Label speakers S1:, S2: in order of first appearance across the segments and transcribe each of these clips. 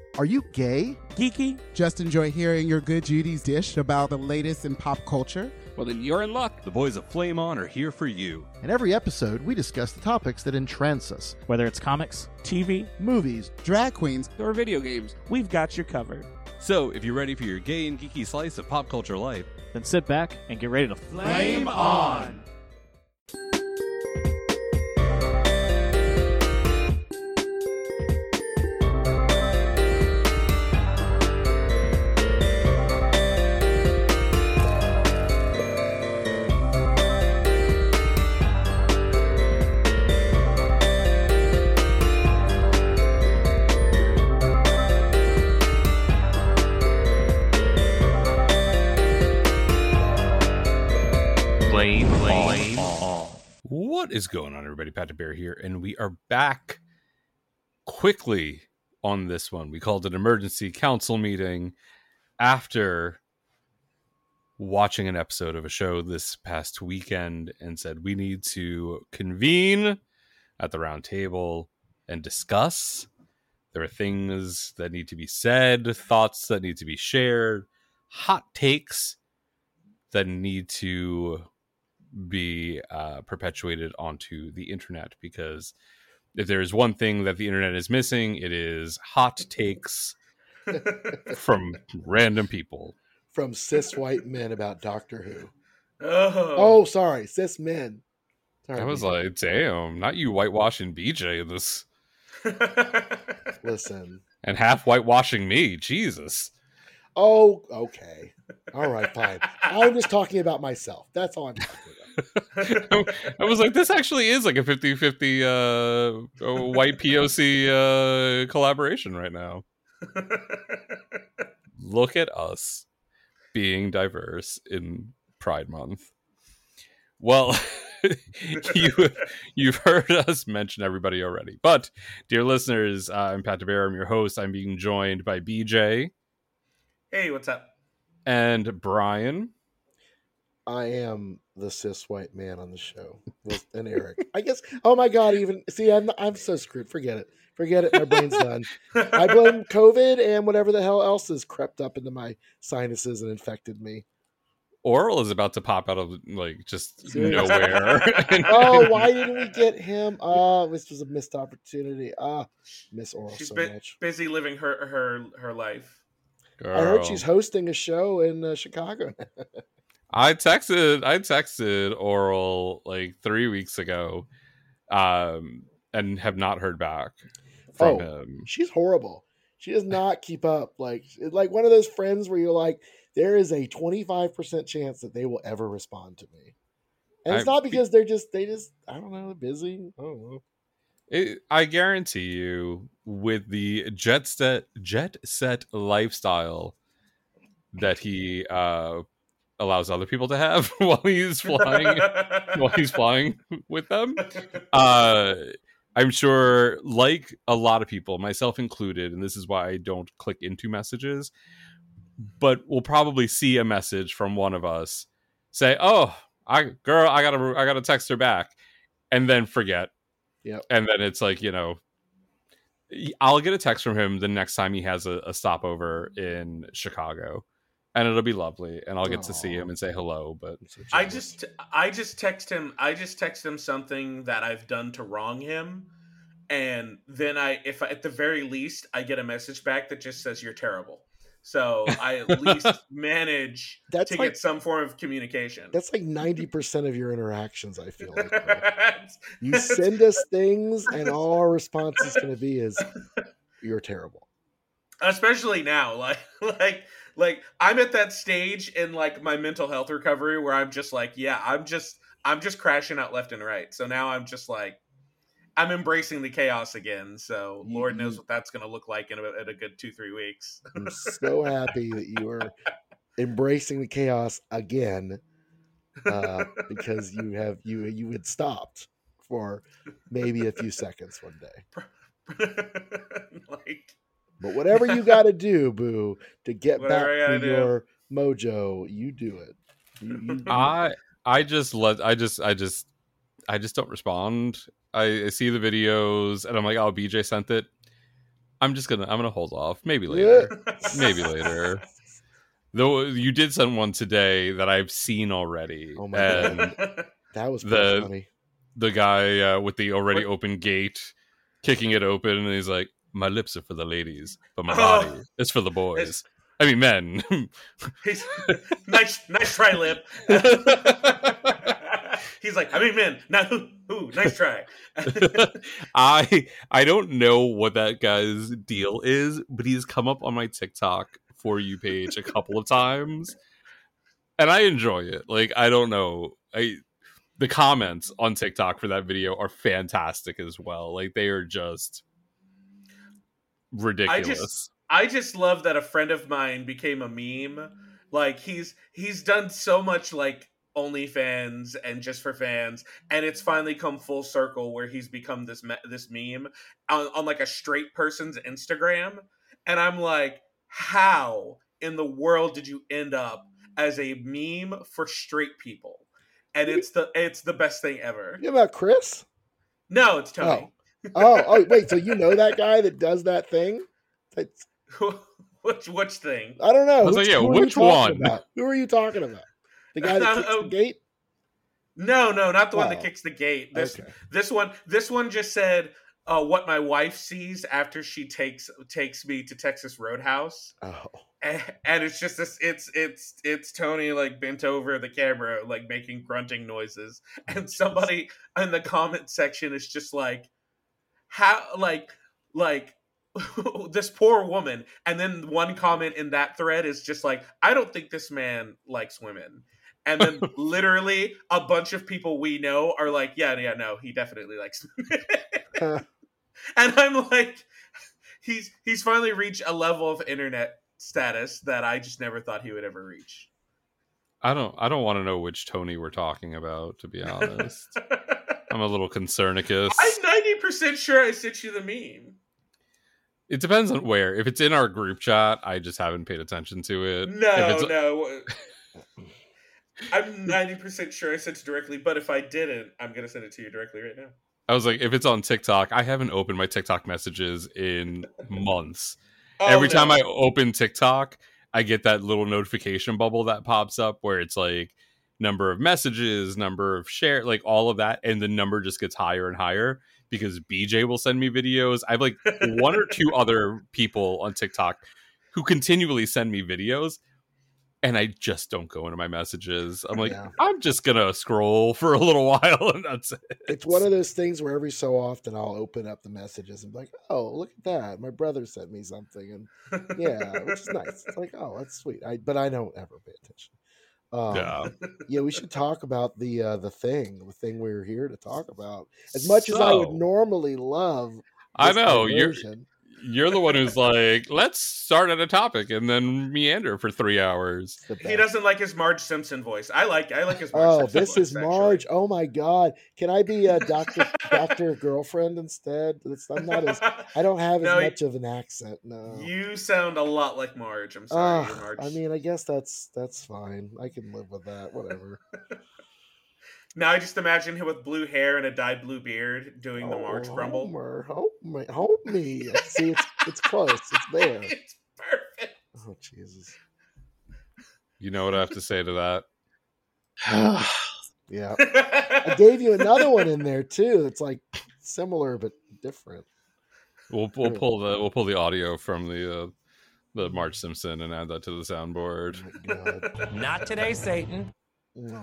S1: Are you gay?
S2: Geeky?
S1: Just enjoy hearing your good Judy's dish about the latest in pop culture?
S2: Well, then you're in luck.
S3: The boys of Flame On are here for you.
S4: In every episode, we discuss the topics that entrance us.
S2: Whether it's comics, TV,
S1: Movies, drag queens,
S2: or video games, we've got you covered.
S3: So, if you're ready for your gay and geeky slice of pop culture life,
S2: Then sit back and get ready to
S5: Flame on!
S3: What is going on, everybody? Pat the Bear here, and we are back quickly on this one. We called it emergency council meeting after watching an episode of a show this past weekend and said we need to convene at the round table and discuss. There are things that need to be said, thoughts that need to be shared, hot takes that need to be perpetuated onto the internet, because if there is one thing that the internet is missing, it is hot takes from random people.
S4: From cis white men about Doctor Who.
S5: Oh,
S4: Sorry, cis men. Sorry,
S3: I was
S4: BJ.
S3: like, damn, not you whitewashing BJ in this
S4: Listen.
S3: and half whitewashing me. Jesus.
S4: Oh, okay. All right, fine. I'm just talking about myself. That's all I'm talking about.
S3: I was like, this actually is like a 50-50 white POC collaboration right now. Look at us being diverse in Pride Month. Well, you've heard us mention everybody already. But, dear listeners, I'm Pat DeBear. I'm your host. I'm being joined by BJ.
S5: Hey, what's up?
S3: And Brian.
S4: I am the cis white man on the show. And Eric. I guess, oh my God, even, see, I'm so screwed. Forget it. My brain's done. I blame COVID and whatever the hell else has crept up into my sinuses and infected me.
S3: Oral is about to pop out of, like, just
S4: Seriously?
S3: nowhere.
S4: Oh, why didn't we get him? Oh, this was a missed opportunity. Miss Oral
S5: She's
S4: so much.
S5: busy living her life.
S3: Girl.
S4: I heard she's hosting a show in Chicago.
S3: I texted Oral like 3 weeks ago, and have not heard back from him.
S4: She's horrible. She does not keep up. Like one of those friends where you're like, there is a 25% chance that they will ever respond to me. And it's not because they just, I don't know, they're busy. I don't know.
S3: I guarantee you, with the jet set lifestyle that he allows other people to have while he's flying with them, I'm sure, like a lot of people, myself included, and this is why I don't click into messages, but we'll probably see a message from one of us say, "Oh, I gotta text her back," and then forget.
S4: Yep.
S3: And then it's like, I'll get a text from him the next time he has a stopover in Chicago, and it'll be lovely, and I'll get to see him and say hello. But
S5: I just text him something that I've done to wrong him, and then if at the very least I get a message back that just says you're terrible. So I at least manage to get some form of communication.
S4: That's like 90% of your interactions, I feel like. You send us things, and all our response is going to be is, you're terrible.
S5: Especially now, like I'm at that stage in like my mental health recovery where I'm just like, yeah, I'm just crashing out left and right. So now I'm just like, I'm embracing the chaos again. So Lord knows what that's going to look like in a good 2-3 weeks.
S4: I'm so happy that you are embracing the chaos again, because you had stopped for maybe a few seconds one day. But whatever you got to do, boo, to get back to your mojo, you do it. You do
S3: I just don't respond. I see the videos and I'm like, oh, BJ sent it. I'm gonna hold off. Maybe later. Maybe later. Though you did send one today that I've seen already.
S4: Oh my
S3: and
S4: God. That was pretty funny.
S3: The guy with the already open gate, kicking it open, and he's like, "My lips are for the ladies, but my body is for the boys. I mean, men."
S5: He's nice try, Lip. He's like, I mean, men. Not who. Nice try.
S3: I don't know what that guy's deal is, but he's come up on my TikTok For You page a couple of times, and I enjoy it. Like, I don't know. The comments on TikTok for that video are fantastic as well. Like, they are just ridiculous.
S5: I just love that a friend of mine became a meme. Like, he's done so much, like, OnlyFans and Just for Fans, and it's finally come full circle where he's become this meme on like a straight person's Instagram. And I'm like, how in the world did you end up as a meme for straight people? And it's the best thing ever.
S4: You about Chris?
S5: No, it's Tony.
S4: Oh, wait. So you know that guy that does that thing? That's...
S5: Which thing?
S4: I don't know.
S3: I was like, which one?
S4: Who are you talking about? The guy that kicks the gate?
S5: No, not the one that kicks the gate. This one just said what my wife sees after she takes me to Texas Roadhouse.
S4: Oh.
S5: And it's just this. It's Tony like bent over the camera, like making grunting noises, and somebody in the comment section is just like, "How like this poor woman." And then one comment in that thread is just like, "I don't think this man likes women." And then literally a bunch of people we know are like, "Yeah, no, he definitely likes women." And I'm like, he's finally reached a level of internet status that I just never thought he would ever reach.
S3: I don't want to know which Tony we're talking about, to be honest. I'm a little concernicus.
S5: I'm 90% sure I sent you the meme.
S3: It depends on where. If it's in our group chat, I just haven't paid attention to it.
S5: No. I'm 90% sure I sent it directly, but if I didn't, I'm going to send it to you directly right now.
S3: I was like, if it's on TikTok, I haven't opened my TikTok messages in months. Every time I open TikTok, I get that little notification bubble that pops up where it's like number of messages, number of share, like all of that. And the number just gets higher and higher because BJ will send me videos. I have like one or two other people on TikTok who continually send me videos. And I just don't go into my messages. I'm like, I'm just going to scroll for a little while and that's it.
S4: It's one of those things where every so often I'll open up the messages and be like, oh, look at that. My brother sent me something. And which is nice. It's like, oh, that's sweet. But I don't ever pay attention. Yeah, we should talk about the thing we were here to talk about. As much as I would normally love.
S3: I know. You're the one who's like, let's start at a topic and then meander for 3 hours.
S5: He doesn't like his Marge Simpson voice. I like his Marge Simpson voice.
S4: This is Marge. Actually. Oh my God. Can I be a Dr. Girlfriend instead? I don't have as much of an accent. No.
S5: You sound a lot like Marge. I'm sorry, you're Marge.
S4: I mean, I guess that's fine. I can live with that. Whatever.
S5: Now I just imagine him with blue hair and a dyed blue beard doing the Marge Grumble.
S4: Help me. See, it's close. It's there.
S5: It's perfect.
S4: Oh, Jesus.
S3: You know what I have to say to that?
S4: Yeah. I gave you another one in there, too. It's like similar but different.
S3: We'll pull the audio from the Marge Simpson and add that to the soundboard.
S4: Oh my God.
S6: Not today, Satan.
S4: No.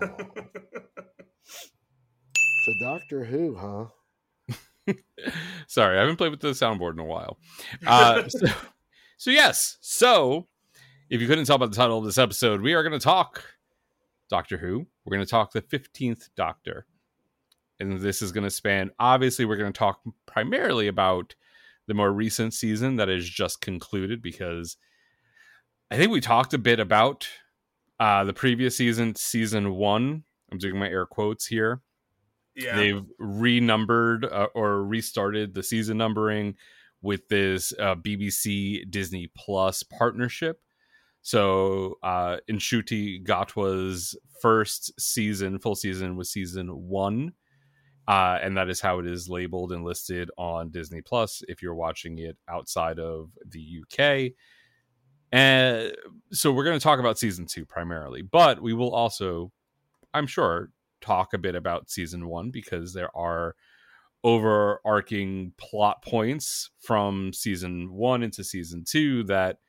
S4: So Doctor Who, huh?
S3: Sorry, I haven't played with the soundboard in a while. So yes. So if you couldn't tell by the title of this episode, we are going to talk Doctor Who. We're going to talk the 15th Doctor. And this is going to span, obviously, we're going to talk primarily about the more recent season that is just concluded, because I think we talked a bit about the previous season 1. I'm doing my air quotes here.
S5: Yeah.
S3: They've renumbered or restarted the season numbering with this BBC Disney Plus partnership. So Ncuti Gatwa's first season, full season, was season 1. and that is how it is labeled and listed on Disney Plus if you're watching it outside of the UK. And so we're going to talk about season 2 primarily, but we will also, I'm sure, talk a bit about season 1 because there are overarching plot points from season 1 into season 2 that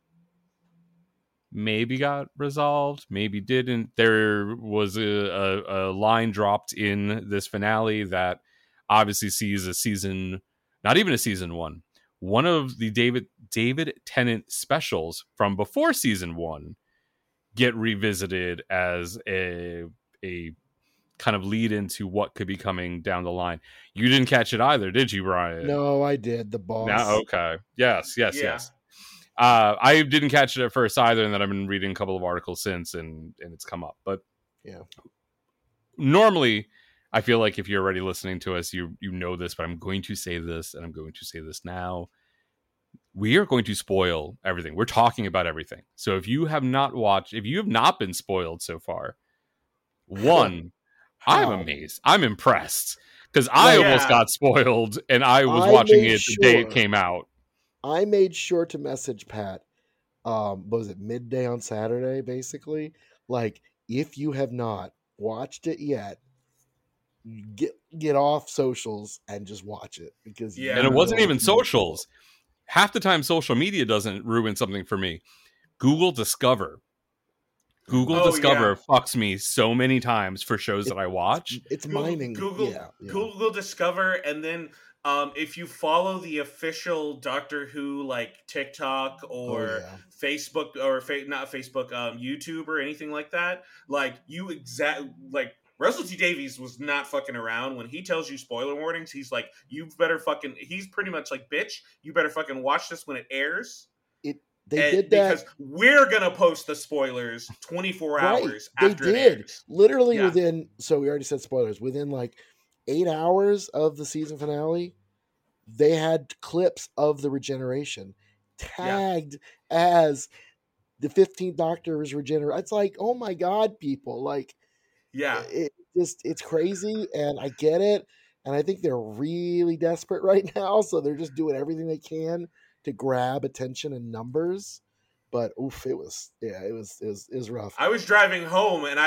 S3: maybe got resolved, maybe didn't. There was a line dropped in this finale that obviously sees a season, not even a season 1, one of the David Tennant specials from before season 1 get revisited as a kind of lead into what could be coming down the line. You didn't catch it either, did you, Brian?
S4: No, I did. The boss.
S3: No, okay. Yes.
S5: Yeah.
S3: I didn't catch it at first either, and then I've been reading a couple of articles since, and it's come up. But
S4: yeah,
S3: normally, I feel like if you're already listening to us, you know this, but I'm going to say this, and I'm going to say this now. We are going to spoil everything. We're talking about everything. So if you have not watched, if you have not been spoiled so far, one, I'm amazed. I'm impressed because I almost got spoiled, and I was watching it the day it came out.
S4: I made sure to message Pat. Was it midday on Saturday? Basically, like if you have not watched it yet, get off socials and just watch it because
S3: and it wasn't even socials. Half the time, social media doesn't ruin something for me. Google Discover. Google Discover fucks me so many times for shows that I watch.
S4: It's mining.
S5: Google Discover, and then if you follow the official Doctor Who like TikTok or Facebook or not Facebook, YouTube or anything like that, like Russell T Davies was not fucking around. When he tells you spoiler warnings, he's like, he's pretty much like, bitch, you better fucking watch this when it airs.
S4: They did that
S5: because we're gonna post the spoilers 24 hours after it airs.
S4: Literally within. So we already said spoilers. Within like 8 hours of the season finale, they had clips of the regeneration tagged as the 15th Doctor is regenerated. It's like, oh my god, people! Like, it's crazy, and I get it, and I think they're really desperate right now, so they're just doing everything they can to grab attention and numbers. But it was rough.
S5: I was driving home and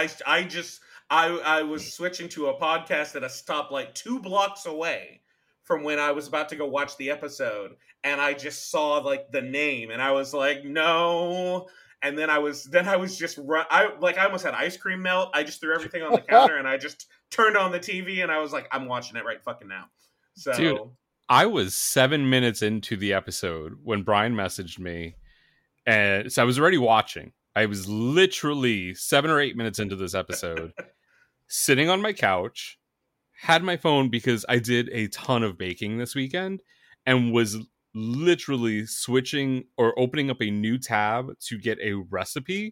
S5: I was switching to a podcast at a stoplight 2 blocks away from when I was about to go watch the episode, and I just saw like the name and I was like, no. And then I was just I almost had ice cream melt. I just threw everything on the counter and I just turned on the TV and I was like, I'm watching it right fucking now. So
S3: dude, I was 7 minutes into the episode when Brian messaged me, and so I was already watching. I was literally 7 or 8 minutes into this episode, sitting on my couch, had my phone because I did a ton of baking this weekend, and was literally switching or opening up a new tab to get a recipe,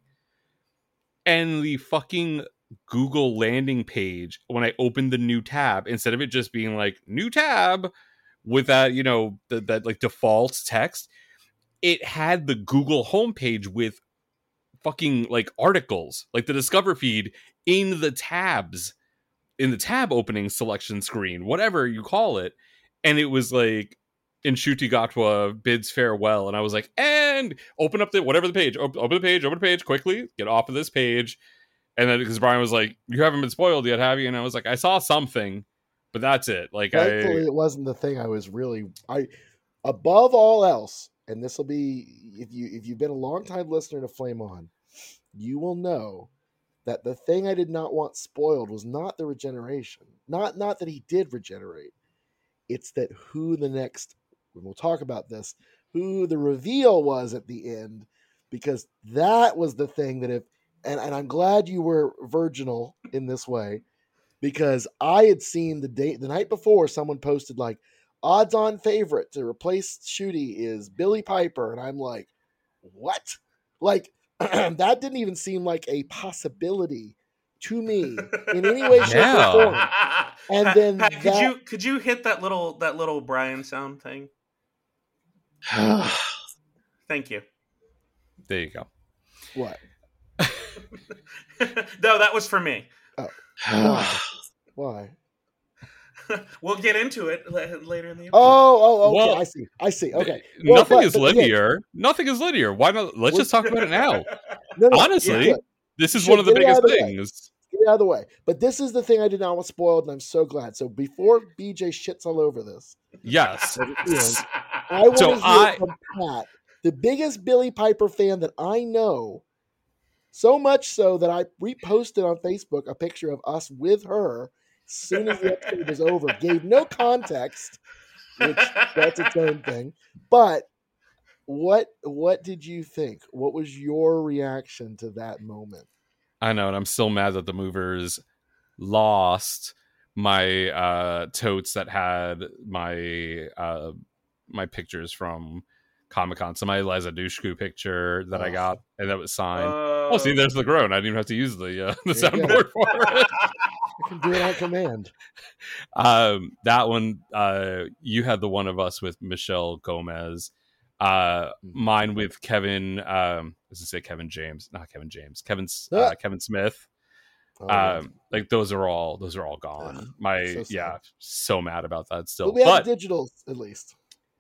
S3: and the fucking Google landing page, when I opened the new tab, instead of it just being like new tab with that, that like default text, it had the Google homepage with fucking like articles, like the Discover feed in the tabs, in the tab opening selection screen, whatever you call it. And it was like, Nshuti Gatwa bids farewell. And I was like, and open up the page, open the page quickly, get off of this page. And then because Brian was like, you haven't been spoiled yet, have you? And I was like, I saw something. But that's it. Like,
S4: thankfully, it wasn't the thing I was really. Above all else, and this will be if you've been a long time listener to Flame On, you will know that the thing I did not want spoiled was not the regeneration, not that he did regenerate. It's that who the next. We'll talk about this. Who the reveal was at the end, because that was the thing that and I'm glad you were virginal in this way. Because I had seen the night before, someone posted like odds-on favorite to replace Ncuti is Billie Piper, and I'm like, what? Like that didn't even seem like a possibility to me in any way, shape, or form. And then
S5: Pat, could you hit that little Brian sound thing? Thank you.
S3: There you go.
S4: What?
S5: No, that was for me.
S4: Oh. Why?
S5: We'll get into it later in the episode.
S4: Okay.
S3: Well,
S4: I see. Okay.
S3: Nothing
S4: Well,
S3: is linear. Nothing is linear. Why not? Let's just talk about it now.
S4: No,
S3: Honestly,
S4: yeah.
S3: this is
S4: Should
S3: one of the
S4: get it out
S3: biggest
S4: of the way.
S3: things.
S4: Get it out of the way. But this is the thing I did not want spoiled, and I'm so glad. So before BJ shits all over this,
S3: Yes.
S4: I want
S3: So
S4: to hear from Pat, the biggest Billy Piper fan that I know, so much so that I reposted on Facebook a picture of us with her as soon as the episode was over. Gave no context, which that's its own thing. But what did you think? What was your reaction to that moment?
S3: I know, and I'm still mad that the movers lost my totes that had my my pictures from Comic-Con. So my Eliza Dushku picture that I got, and that was signed. Oh, see, there's the groan. I didn't even have to use the soundboard for it.
S4: I can do it on command.
S3: That one, you had the one of us with Michelle Gomez. Mine with Kevin. Does it say Kevin James? Not Kevin James. Kevin Smith. Like those are all gone. So mad about that still.
S4: But we have digitals at least.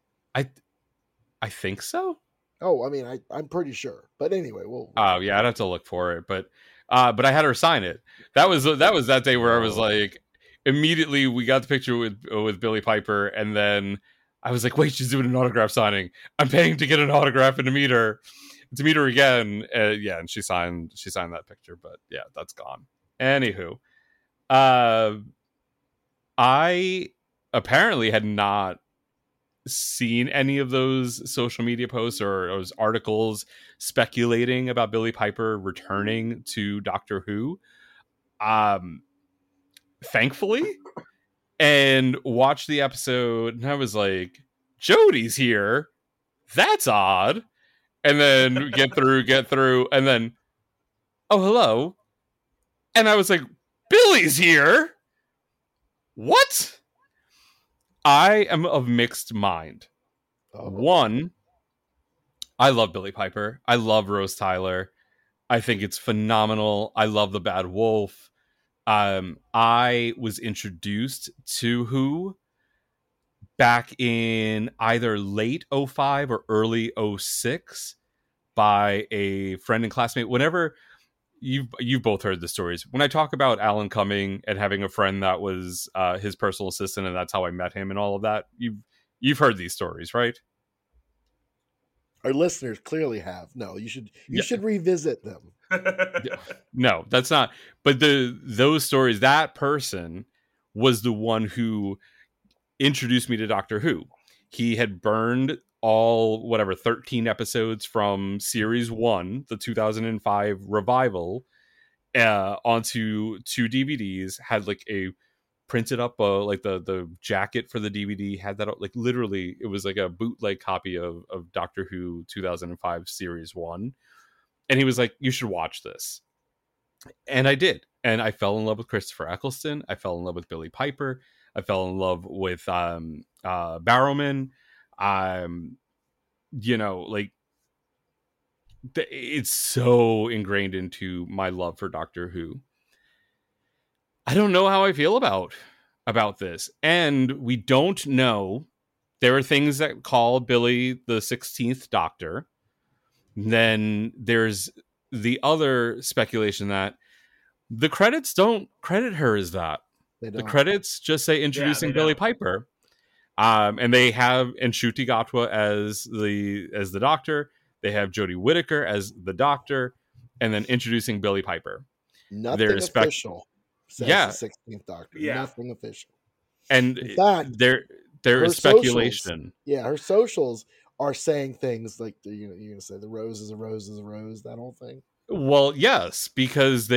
S3: I think so.
S4: Oh, I mean, I'm pretty sure. But anyway,
S3: I'd have to look for it. But I had her sign it. That was that day where I was like, immediately we got the picture with Billy Piper, and then I was like, wait, she's doing an autograph signing. I'm paying to get an autograph and to meet her again. And she signed that picture. But yeah, that's gone. Anywho, I apparently had not seen any of those social media posts or those articles speculating about Billy Piper returning to Doctor Who. Thankfully, and watched the episode, and I was like, Jodie's here. That's odd. And then get through, and then, oh, hello. And I was like, Billy's here. What? I am of mixed mind. One, I love Billy Piper. I love Rose Tyler. I think it's phenomenal. I love The Bad Wolf. I was introduced to Who back in either late 05 or early 06 by a friend and classmate. Whenever you've both heard the stories. When I talk about Alan Cumming and having a friend that was his personal assistant, and that's how I met him and all of that, you've heard these stories, right?
S4: Our listeners clearly have. No, you should revisit them.
S3: No, that's not. But those stories, that person was the one who introduced me to Doctor Who. He had burned all 13 episodes from series 1, the 2005 revival, onto 2 DVDs, had like a printed up like the jacket for the DVD, had that like literally it was like a bootleg copy of Doctor Who 2005 series 1, and he was like, you should watch this. And I did, and I fell in love with Christopher Eccleston. I fell in love with Billy Piper. I fell in love with Barrowman. Like it's so ingrained into my love for Doctor Who. I don't know how I feel about this, and we don't know. There are things that call Billy the 16th Doctor. Then there's the other speculation that the credits don't credit her as that. The credits just say introducing Billy Piper. And they have Ncuti Gatwa as the Doctor. They have Jodie Whittaker as the Doctor, and then introducing Billy Piper.
S4: Nothing official. Says the 16th Doctor. Yeah. Nothing official.
S3: And in fact, there is speculation.
S4: Socials, her socials are saying things like you're gonna say the rose is a rose is a rose. That whole thing.
S3: Well, yes, because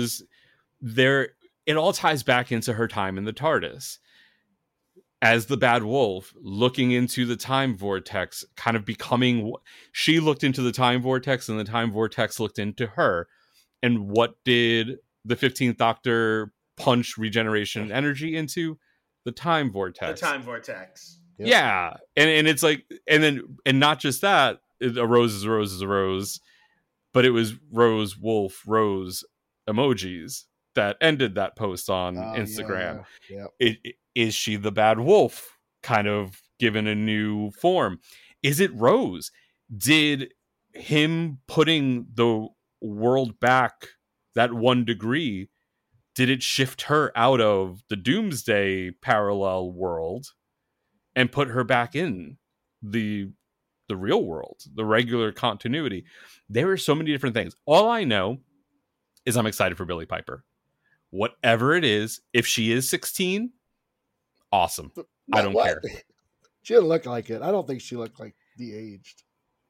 S3: it all ties back into her time in the TARDIS as the Bad Wolf, looking into the time vortex, kind of becoming. She looked into the time vortex, and the time vortex looked into her. And what did the 15th Doctor punch regeneration and energy into? The time vortex.
S5: The time vortex.
S3: Yep. Yeah, and it's like, and not just that, a rose is a rose is a rose, but it was rose, wolf, rose emojis. that ended that post on
S4: Oh,
S3: Instagram.
S4: Yeah.
S3: Is she the bad wolf, kind of given a new form? Is it Rose? Did him putting the world back that 1 degree, did it shift her out of the Doomsday parallel world and put her back in the real world, the regular continuity? There are so many different things. All I know is I'm excited for Billie Piper. Whatever it is, if she is 16, awesome. I don't care.
S4: She didn't look like it. I don't think she looked like de-aged.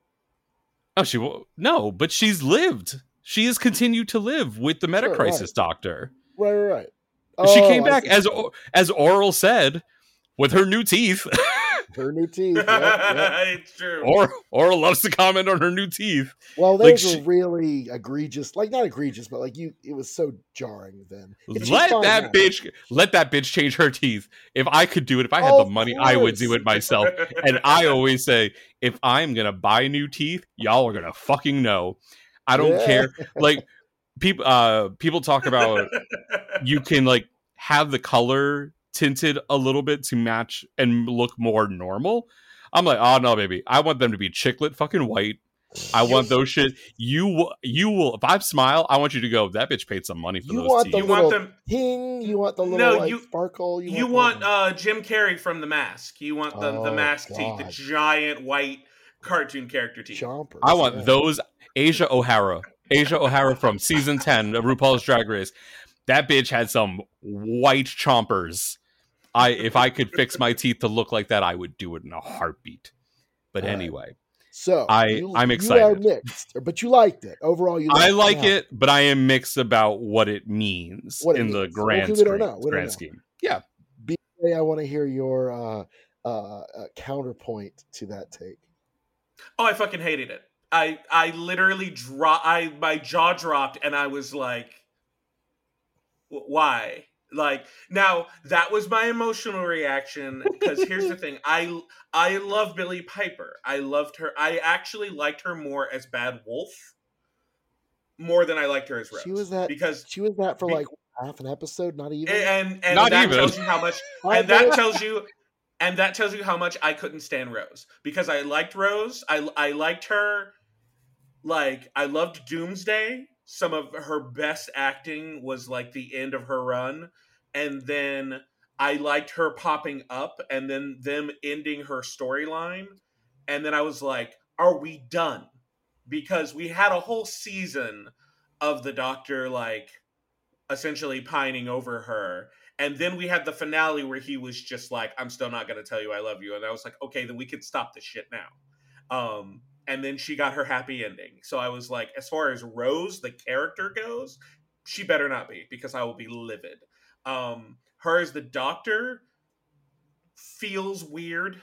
S3: Oh, she will. No, but she's lived. She has continued to live with the Metacrisis doctor.
S4: Right.
S3: She came back, as Oral said, with her new teeth.
S4: Her new teeth. Yep.
S5: It's true.
S3: Oral loves to comment on her new teeth.
S4: Well, those were really egregious. Like, not egregious, but like it was so jarring then.
S3: Let that bitch change her teeth. If I could do it, if I had the money, I would do it myself. And I always say, if I'm gonna buy new teeth, y'all are gonna fucking know. I don't care. Like, people talk about you can like have the color tinted a little bit to match and look more normal. I'm like, oh no, baby. I want them to be chiclet fucking white. I want those shit. You will. If I smile, I want you to go, that bitch paid some money for those teeth.
S4: You want them ting. You want the little sparkle.
S5: You want Jim Carrey from The Mask. You want the mask teeth, the giant white cartoon character teeth.
S4: Chompers,
S3: I want those. Asia O'Hara from season 10 of RuPaul's Drag Race. That bitch had some white chompers. If I could fix my teeth to look like that, I would do it in a heartbeat. But anyway,
S4: so
S3: I'm excited.
S4: You are mixed, but you liked it overall.
S3: I like it, but I am mixed about what it means the grand scheme. Yeah.
S4: BJ, I want to hear your counterpoint to that take.
S5: Oh, I fucking hated it. I literally my jaw dropped, and I was like, why? Like, now that was my emotional reaction, because here's the thing. I love Billie Piper. I loved her. I actually liked her more as Bad Wolf more than I liked her as Rose.
S4: She was that for like half an episode, not even.
S5: And
S3: not
S5: that
S3: even.
S5: Tells you how much and that tells you how much I couldn't stand Rose, because I liked Rose. I liked her. Like, I loved Doomsday. Some of her best acting was like the end of her run. And then I liked her popping up and then them ending her storyline. And then I was like, are we done? Because we had a whole season of the Doctor, like, essentially pining over her. And then we had the finale where he was just like, I'm still not going to tell you I love you. And I was like, okay, then we can stop this shit now. And then she got her happy ending. So I was like, as far as Rose, the character goes, she better not be, because I will be livid. Her as the Doctor feels weird.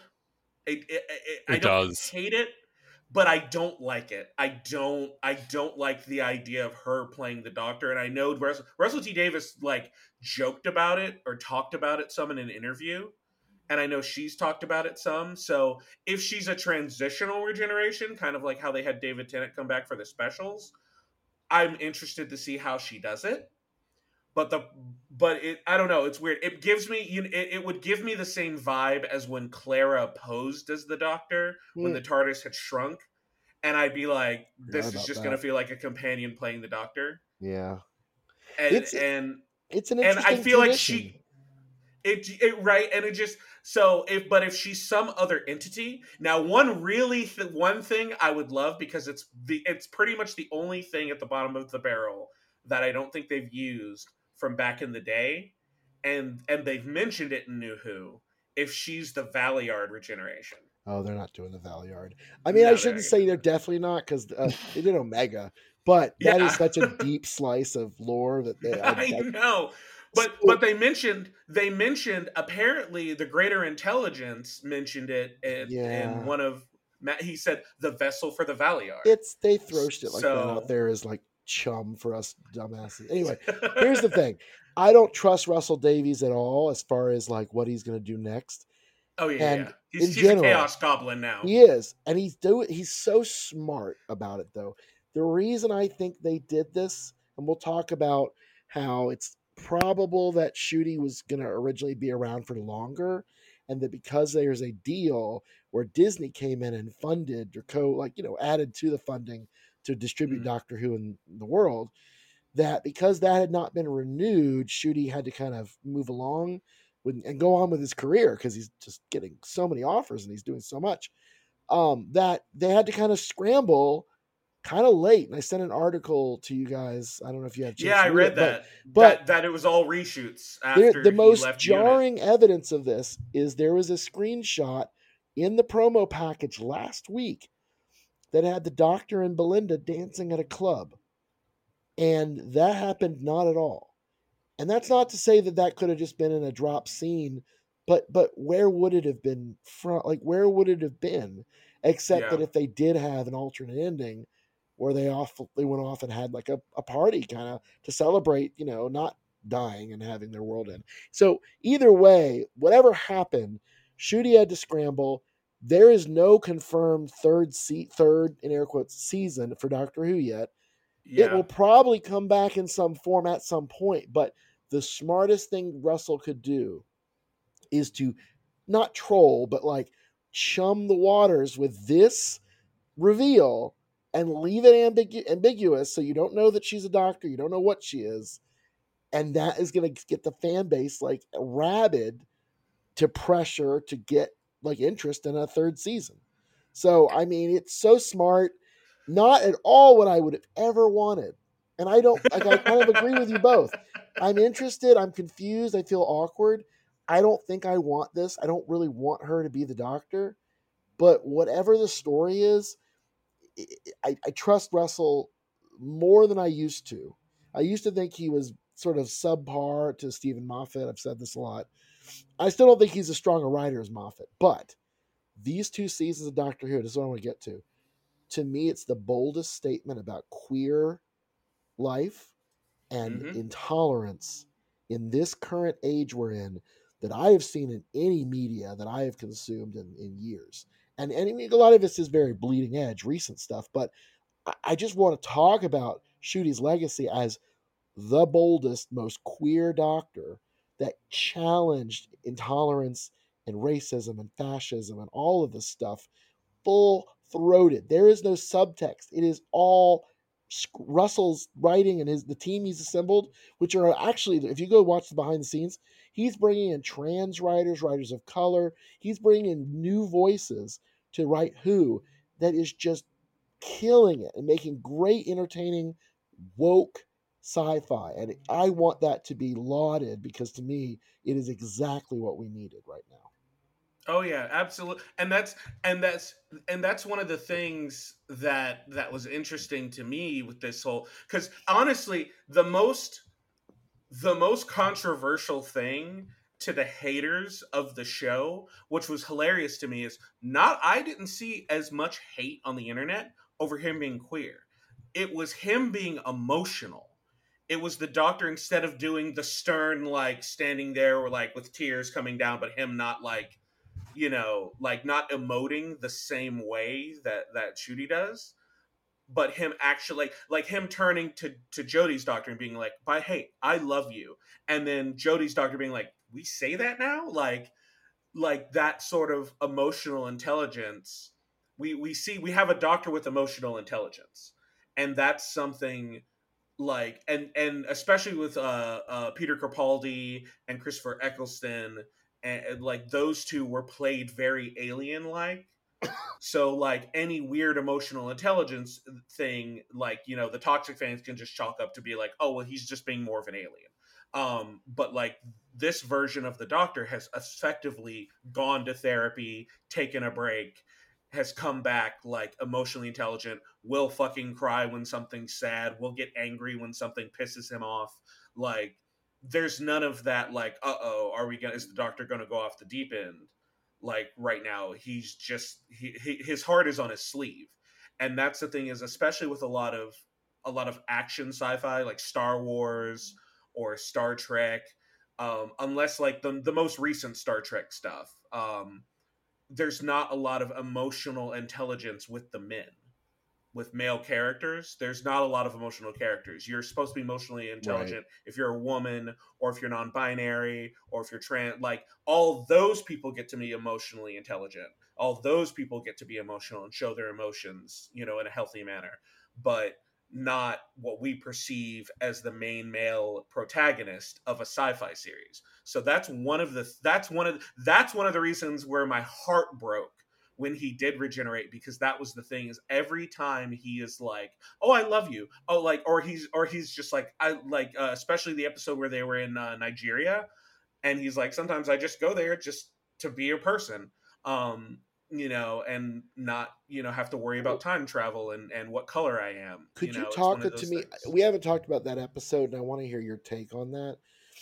S5: I don't hate it, but I don't like it. I don't like the idea of her playing the Doctor. And I know Russell T Davies like joked about it or talked about it some in an interview. And I know she's talked about it some. So if she's a transitional regeneration, kind of like how they had David Tennant come back for the specials, I'm interested to see how she does it. But I don't know. It's weird. It gives me, it would give me the same vibe as when Clara posed as the Doctor when the TARDIS had shrunk, and I'd be like, this is just going to feel like a companion playing the Doctor.
S4: Yeah,
S5: and
S4: it's an interesting
S5: and I feel
S4: tradition.
S5: like right, and it just. So if she's some other entity, now one thing I would love, because it's pretty much the only thing at the bottom of the barrel that I don't think they've used from back in the day, and they've mentioned it in New Who, if she's the Valiard regeneration.
S4: Oh, they're not doing the Valiard. I mean, I shouldn't say they're definitely not, because they did Omega, but that is such a deep slice of lore that
S5: I know. But they mentioned apparently the Greater Intelligence mentioned it in one of, he said the vessel for the Valiard.
S4: They throw shit like that out there as like chum for us dumbasses. Anyway, here's the thing. I don't trust Russell Davies at all as far as like what he's going to do next.
S5: Oh yeah, he's
S4: general,
S5: a Chaos Goblin now.
S4: He is, and he's so smart about it though. The reason I think they did this, and we'll talk about how it's probable that Shooty was going to originally be around for longer, and that because there's a deal where Disney came in and funded or added to the funding to distribute Doctor Who in the world, that because that had not been renewed, Shooty had to kind of move along and go on with his career because he's just getting so many offers and he's doing so much, that they had to kind of scramble kind of late. And I sent an article to you guys. I don't know if you have a chance
S5: Yeah,
S4: to
S5: I
S4: read
S5: read
S4: it,
S5: that.
S4: but
S5: That it was all reshoots after
S4: the
S5: he
S4: most
S5: left
S4: jarring
S5: unit.
S4: evidence of this is there was a screenshot in the promo package last week that had the Doctor and Belinda dancing at a club. And that happened not at all. And that's not to say that that could have just been in a drop scene, but where would it have been from? Like, where would it have been? Except that
S5: Yeah.
S4: if they did have an alternate ending where they went off and had like a party kind of to celebrate, not dying and having their world end. So either way, whatever happened, Shooty had to scramble. There is no confirmed third in air quotes season for Doctor Who yet. It will
S5: Yeah.
S4: probably come back in some form at some point, but the smartest thing Russell could do is to not troll, but like chum the waters with this reveal and leave it ambiguous so you don't know that she's a doctor, you don't know what she is, and that is going to get the fan base like rabid to pressure to get like interest in a third season. So I mean, it's so smart, not at all what I would have ever wanted. And I don't like, I kind of agree with you both. I'm interested, I'm confused, I feel awkward. I don't think I want this. I don't really want her to be the doctor. But whatever the story is, I trust Russell more than I used to. I used to think he was sort of subpar to Stephen Moffat. I've said this a lot. I still don't think he's as strong a writer as Moffat, but these 2 seasons of Doctor Who, this is what I want to get to. To me, it's the boldest statement about queer life and intolerance in this current age we're in that I have seen in any media that I have consumed in years. And a lot of this is very bleeding edge, recent stuff, but I just want to talk about Shooty's legacy as the boldest, most queer doctor that challenged intolerance and racism and fascism and all of this stuff full throated. There is no subtext. It is all Russell's writing and the team he's assembled, which are actually, if you go watch the behind the scenes, he's bringing in trans writers of color. He's bringing in new voices to write Who that is just killing it and making great, entertaining, woke sci-fi. And I want that to be lauded because to me, it is exactly what we needed right now.
S5: Oh yeah, absolutely. And that's one of the things that was interesting to me with this whole, cuz honestly, the most controversial thing to the haters of the show, which was hilarious to me, is I didn't see as much hate on the internet over him being queer. It was him being emotional. It was the Doctor, instead of doing the stern, like standing there or like with tears coming down, but him not like, like not emoting the same way that Shooty does, but him actually like him turning to Jodie's Doctor and being like, "By hey, I love you," and then Jodie's Doctor being like, "We say that now?" Like that sort of emotional intelligence. We have a Doctor with emotional intelligence, and that's something like, and especially with Peter Capaldi and Christopher Eccleston, and like those two were played very alien like. So like any weird emotional intelligence thing, like, the toxic fans can just chalk up to be like, oh well, he's just being more of an alien. But like this version of the Doctor has effectively gone to therapy, taken a break, has come back like emotionally intelligent, will fucking cry when something's sad, will get angry when something pisses him off. Like there's none of that like, is the Doctor gonna go off the deep end? Like right now, he's just his heart is on his sleeve. And that's the thing, is especially with a lot of action sci-fi like Star Wars or Star Trek, unless like the most recent Star Trek stuff, there's not a lot of emotional intelligence with the men. with male characters, there's not a lot of emotional characters. You're supposed to be emotionally intelligent if you're a woman, or if you're non-binary, or if you're trans. Like, all those people get to be emotionally intelligent. All those people get to be emotional and show their emotions, in a healthy manner. But not what we perceive as the main male protagonist of a sci-fi series. So that's one of the reasons where my heart broke when he did regenerate, because that was the thing, is every time he is like, "Oh, I love you," or he's just like, I like, especially the episode where they were in Nigeria, and he's like, sometimes I just go there just to be a person, and not, have to worry about time travel and what color I am.
S4: Could you talk to me?
S5: Things.
S4: We haven't talked about that episode, and I want to hear your take on that.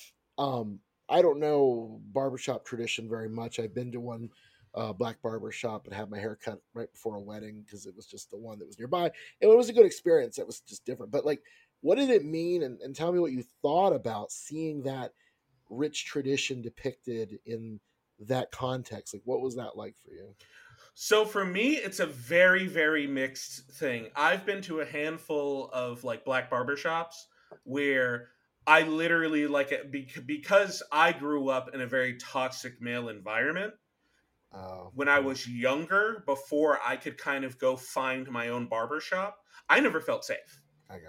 S4: I don't know barbershop tradition very much. I've been to one black barbershop and had my hair cut right before a wedding because it was just the one that was nearby. And it was a good experience. It was just different. But like, what did it mean? And tell me what you thought about seeing that rich tradition depicted in that context. Like, what was that like for you?
S5: So for me, it's a very, very mixed thing. I've been to a handful of like black barbershops where I literally like it because I grew up in a very toxic male environment. When I was younger, before I could kind of go find my own barbershop, I never felt safe.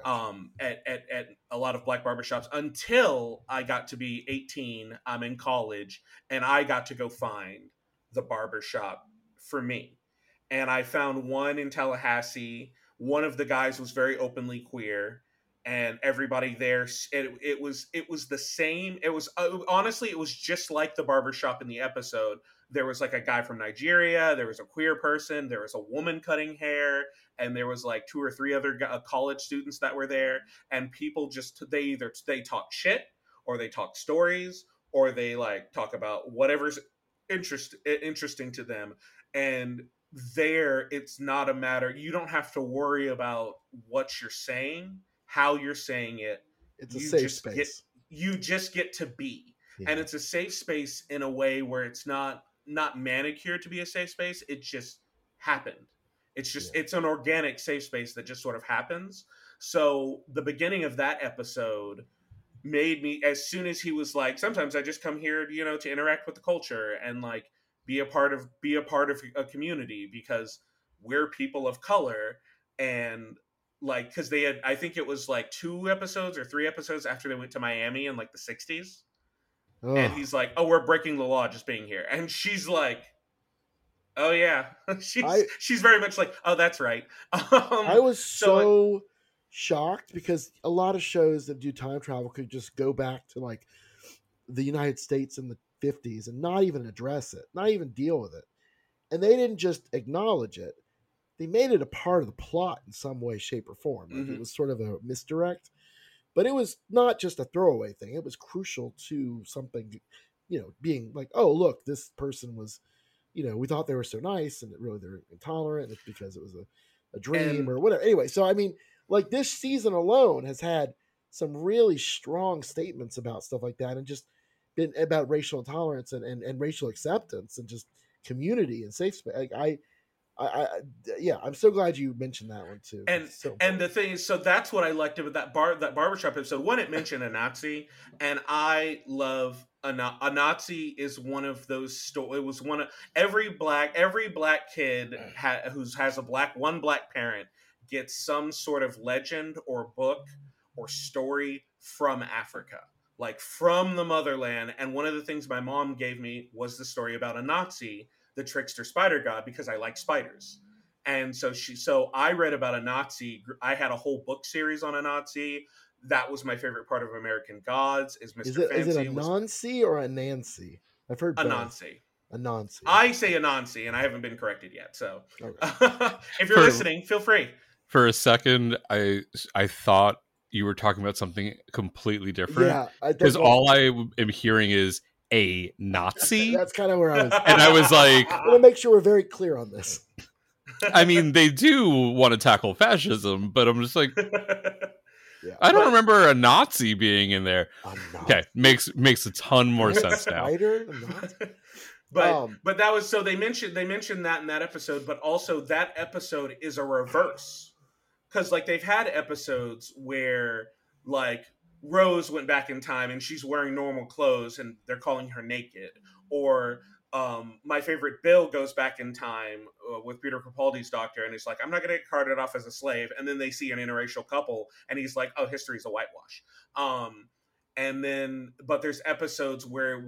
S5: At a lot of black barbershops until I got to be 18. I'm in college and I got to go find the barbershop for me. And I found one in Tallahassee. One of the guys was very openly queer, and everybody there, it was the same. It was honestly, it was just like the barbershop in the episode. There was like a guy from Nigeria, there was a queer person, there was a woman cutting hair, and there was like 2 or 3 other college students that were there. And people just, they talk shit, or they talk stories, or they like talk about whatever's interesting to them. And there, it's not a matter, you don't have to worry about what you're saying, how you're saying it.
S4: It's a safe space.
S5: You just get to be. Yeah. And it's a safe space in a way where it's not manicured to be a safe space. It just happened. It's just, it's an organic safe space that just sort of happens. So the beginning of that episode made me, as soon as he was like, sometimes I just come here, to interact with the culture and like be a part of a community because we're people of color. And like, cause they had, I think it was like 2 episodes or 3 episodes after they went to Miami in like the 60s. Ugh. And he's like, "Oh, we're breaking the law just being here." And she's like, "Oh yeah." she's very much like, "Oh, that's right."
S4: I was so shocked because a lot of shows that do time travel could just go back to like the United States in the 50s and not even address it, not even deal with it. And they didn't just acknowledge it. They made it a part of the plot in some way, shape, or form. Like, it was sort of a misdirect. But it was not just a throwaway thing. It was crucial to something, being like, oh, look, this person was, we thought they were so nice and really they're intolerant. It's because it was a dream or whatever. Anyway, so I mean, like this season alone has had some really strong statements about stuff like that and just been about racial intolerance and racial acceptance and just community and safe space. Like I'm so glad you mentioned that one too.
S5: And the thing is, so that's what I liked about that barbershop episode. One, it mentioned a Nazi, and I love a Nazi is one of those it was one of every black kid who has one black parent gets some sort of legend or book or story from Africa, like from the motherland. And one of the things my mom gave me was the story about a Nazi, the trickster spider god, because I like spiders. And so I read about a Nazi. I had a whole book series on a Nazi. That was my favorite part of American Gods. Is Mr. Fancy.
S4: Is it a Nancy or a Nancy? I've heard
S5: a
S4: both.
S5: Nancy.
S4: A Nancy.
S5: I say a Nancy, and I haven't been corrected yet. So if you're listening, feel free.
S3: For a second, I thought you were talking about something completely different. Yeah, because all I am hearing is a Nazi.
S4: That's kind of where I was.
S3: And I was like,
S4: I want to make sure we're very clear on this.
S3: I mean, they do want to tackle fascism, but I'm just like, I don't remember a Nazi being in there. Okay, makes a ton more sense now.
S5: But that was, so they mentioned that in that episode, but also that episode is a reverse because like they've had episodes where like Rose went back in time and she's wearing normal clothes and they're calling her naked, or my favorite Bill goes back in time with Peter Capaldi's doctor and he's like, I'm not going to get carted off as a slave, and then they see an interracial couple and he's like, oh, history's a whitewash. And then but there's episodes where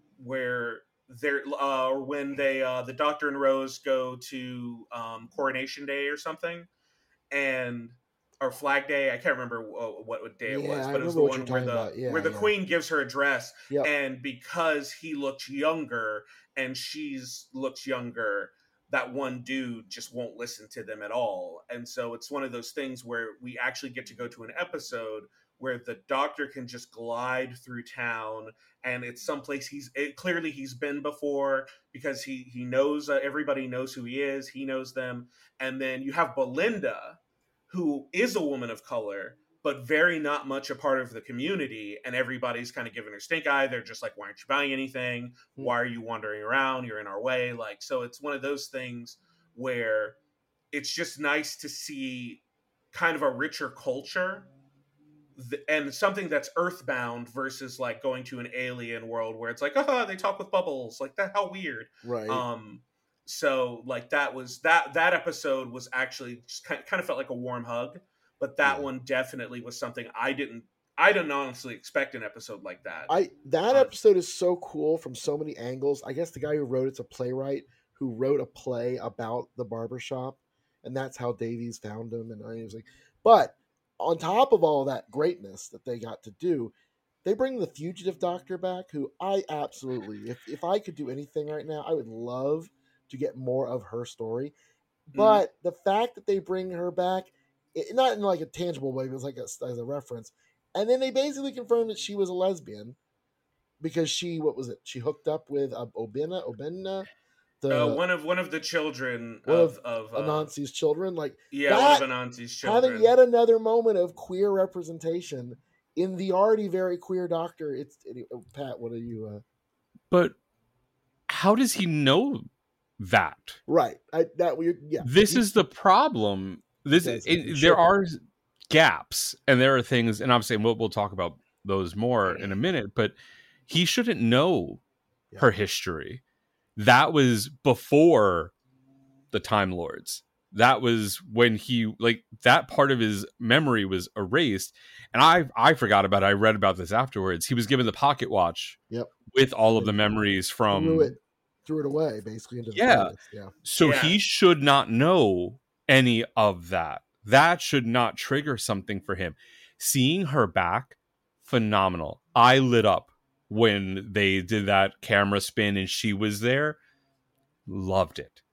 S5: they're when they the doctor and Rose go to Coronation Day or something, and or Flag Day. I can't remember what day it was, but it was the one where the Queen gives her address, and because he looks younger and she's looks younger, that one dude just won't listen to them at all. And so it's one of those things where we actually get to go to an episode where the doctor can just glide through town, and it's someplace clearly he's been before, because he knows everybody knows who he is, he knows them. And then you have Belinda, who is a woman of color but very not much a part of the community, and everybody's kind of giving her stink eye. They're just like, why aren't you buying anything? Why are you wandering around? You're in our way. Like, so it's one of those things where it's just nice to see kind of a richer culture and something that's earthbound versus like going to an alien world where it's like, oh, they talk with bubbles, like that, how weird.
S4: Right.
S5: So like that episode was actually just kind of felt like a warm hug, but that one definitely was something I didn't honestly expect an episode like that.
S4: That episode is so cool from so many angles. I guess the guy who wrote it's a playwright who wrote a play about the barbershop, and that's how Davies found him. And I was like, but on top of all that greatness that they got to do, they bring the fugitive doctor back, who I absolutely, if I could do anything right now, I would love to get more of her story. But the fact that they bring her back, not in like a tangible way, but it's like as a reference, and then they basically confirmed that she was a lesbian because she hooked up with Obenna,
S5: one of the children of
S4: Anansi's children. Like,
S5: one of Anansi's children.
S4: Having yet another moment of queer representation in the already very queer doctor. Pat, what are you?
S3: But how does he know that?
S4: Right.
S3: This is the problem. There are gaps, and there are things, and obviously we'll talk about those more in a minute. But he shouldn't know her history. That was before the Time Lords. That was when he, like, that part of his memory was erased. And I forgot about it. I read about this afterwards. He was given the pocket watch with all of the memories from...
S4: Threw it away, basically, into the forest.
S3: So he should not know any of that. That should not trigger something for him. Seeing her back, phenomenal. I lit up when they did that camera spin and she was there. Loved it.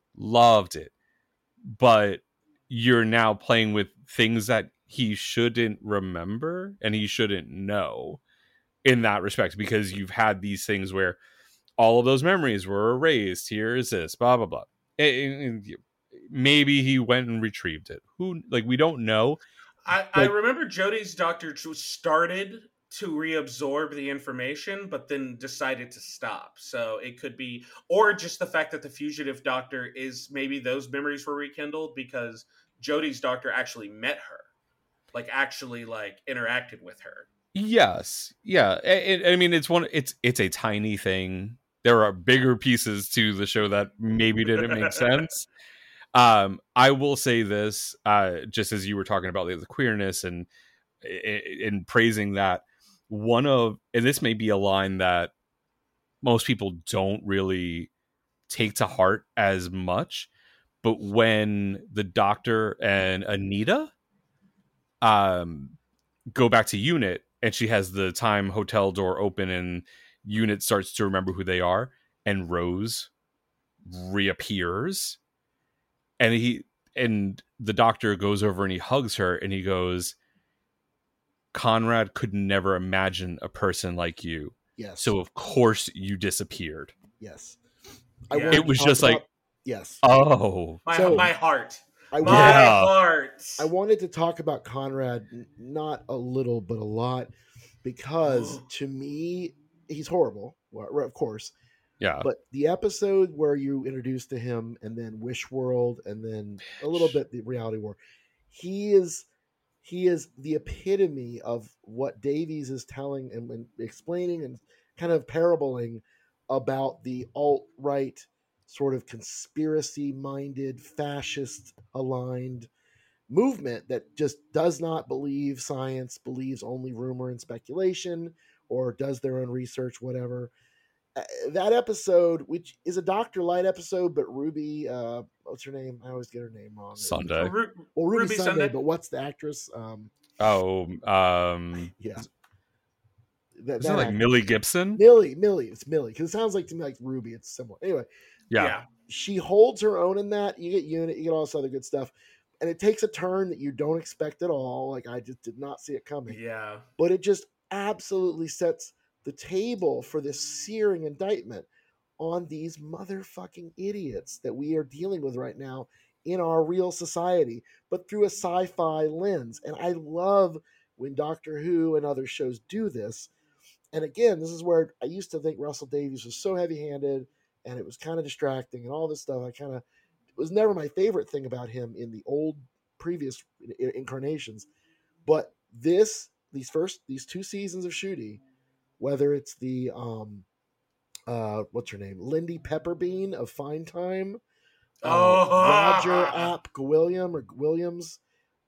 S3: But you're now playing with things that he shouldn't remember and he shouldn't know in that respect, because you've had these things where all of those memories were erased. Here is this, blah, blah, blah. And maybe he went and retrieved it. We don't know.
S5: I remember Jodie's doctor started to reabsorb the information, but then decided to stop. So it could be, or just the fact that the fugitive doctor is, maybe those memories were rekindled because Jodie's doctor actually met her, actually interacted with her.
S3: Yes. Yeah. I mean, it's a tiny thing. There are bigger pieces to the show that maybe didn't make sense. I will say this, just as you were talking about the queerness and praising that, and this may be a line that most people don't really take to heart as much, but when the doctor and Anita go back to Unit and she has the time hotel door open and Unit starts to remember who they are, and Rose reappears, and the doctor goes over and he hugs her and he goes, Conrad could never imagine a person like you.
S4: Yes.
S3: So of course you disappeared.
S4: Yes.
S3: It was just
S4: yes.
S3: Oh.
S5: My heart.
S4: I wanted to talk about Conrad, not a little, but a lot, because to me, he's horrible. Well, of course.
S3: Yeah.
S4: But the episode where you introduced to him, and then Wish World, and then a little bit the Reality War, he is the epitome of what Davies is telling and explaining and kind of paraboling about the alt-right sort of conspiracy-minded, fascist-aligned movement that just does not believe science, believes only rumor and speculation, or does their own research, whatever. That episode, which is a Dr. Light episode, but Ruby, what's her name? I always get her name wrong.
S3: Sunday.
S4: Well, Ruby Sunday, but what's the actress? Yeah.
S3: Is it like Millie Gibson?
S4: Millie. It's Millie, because it sounds like to me like Ruby. It's similar. Anyway,
S3: Yeah.
S4: she holds her own in that. You get Unit, you get all this other good stuff, and it takes a turn that you don't expect at all. Like, I just did not see it coming.
S5: Yeah.
S4: But it just absolutely sets the table for this searing indictment on these motherfucking idiots that we are dealing with right now in our real society, but through a sci-fi lens. And I love when Doctor Who and other shows do this. And again, this is where I used to think Russell Davies was so heavy-handed and it was kind of distracting and all this stuff. It was never my favorite thing about him in the old previous incarnations. But these two seasons of Ncuti, whether it's the what's her name, Lindy Pepperbean of Fine Time, Roger App Williams,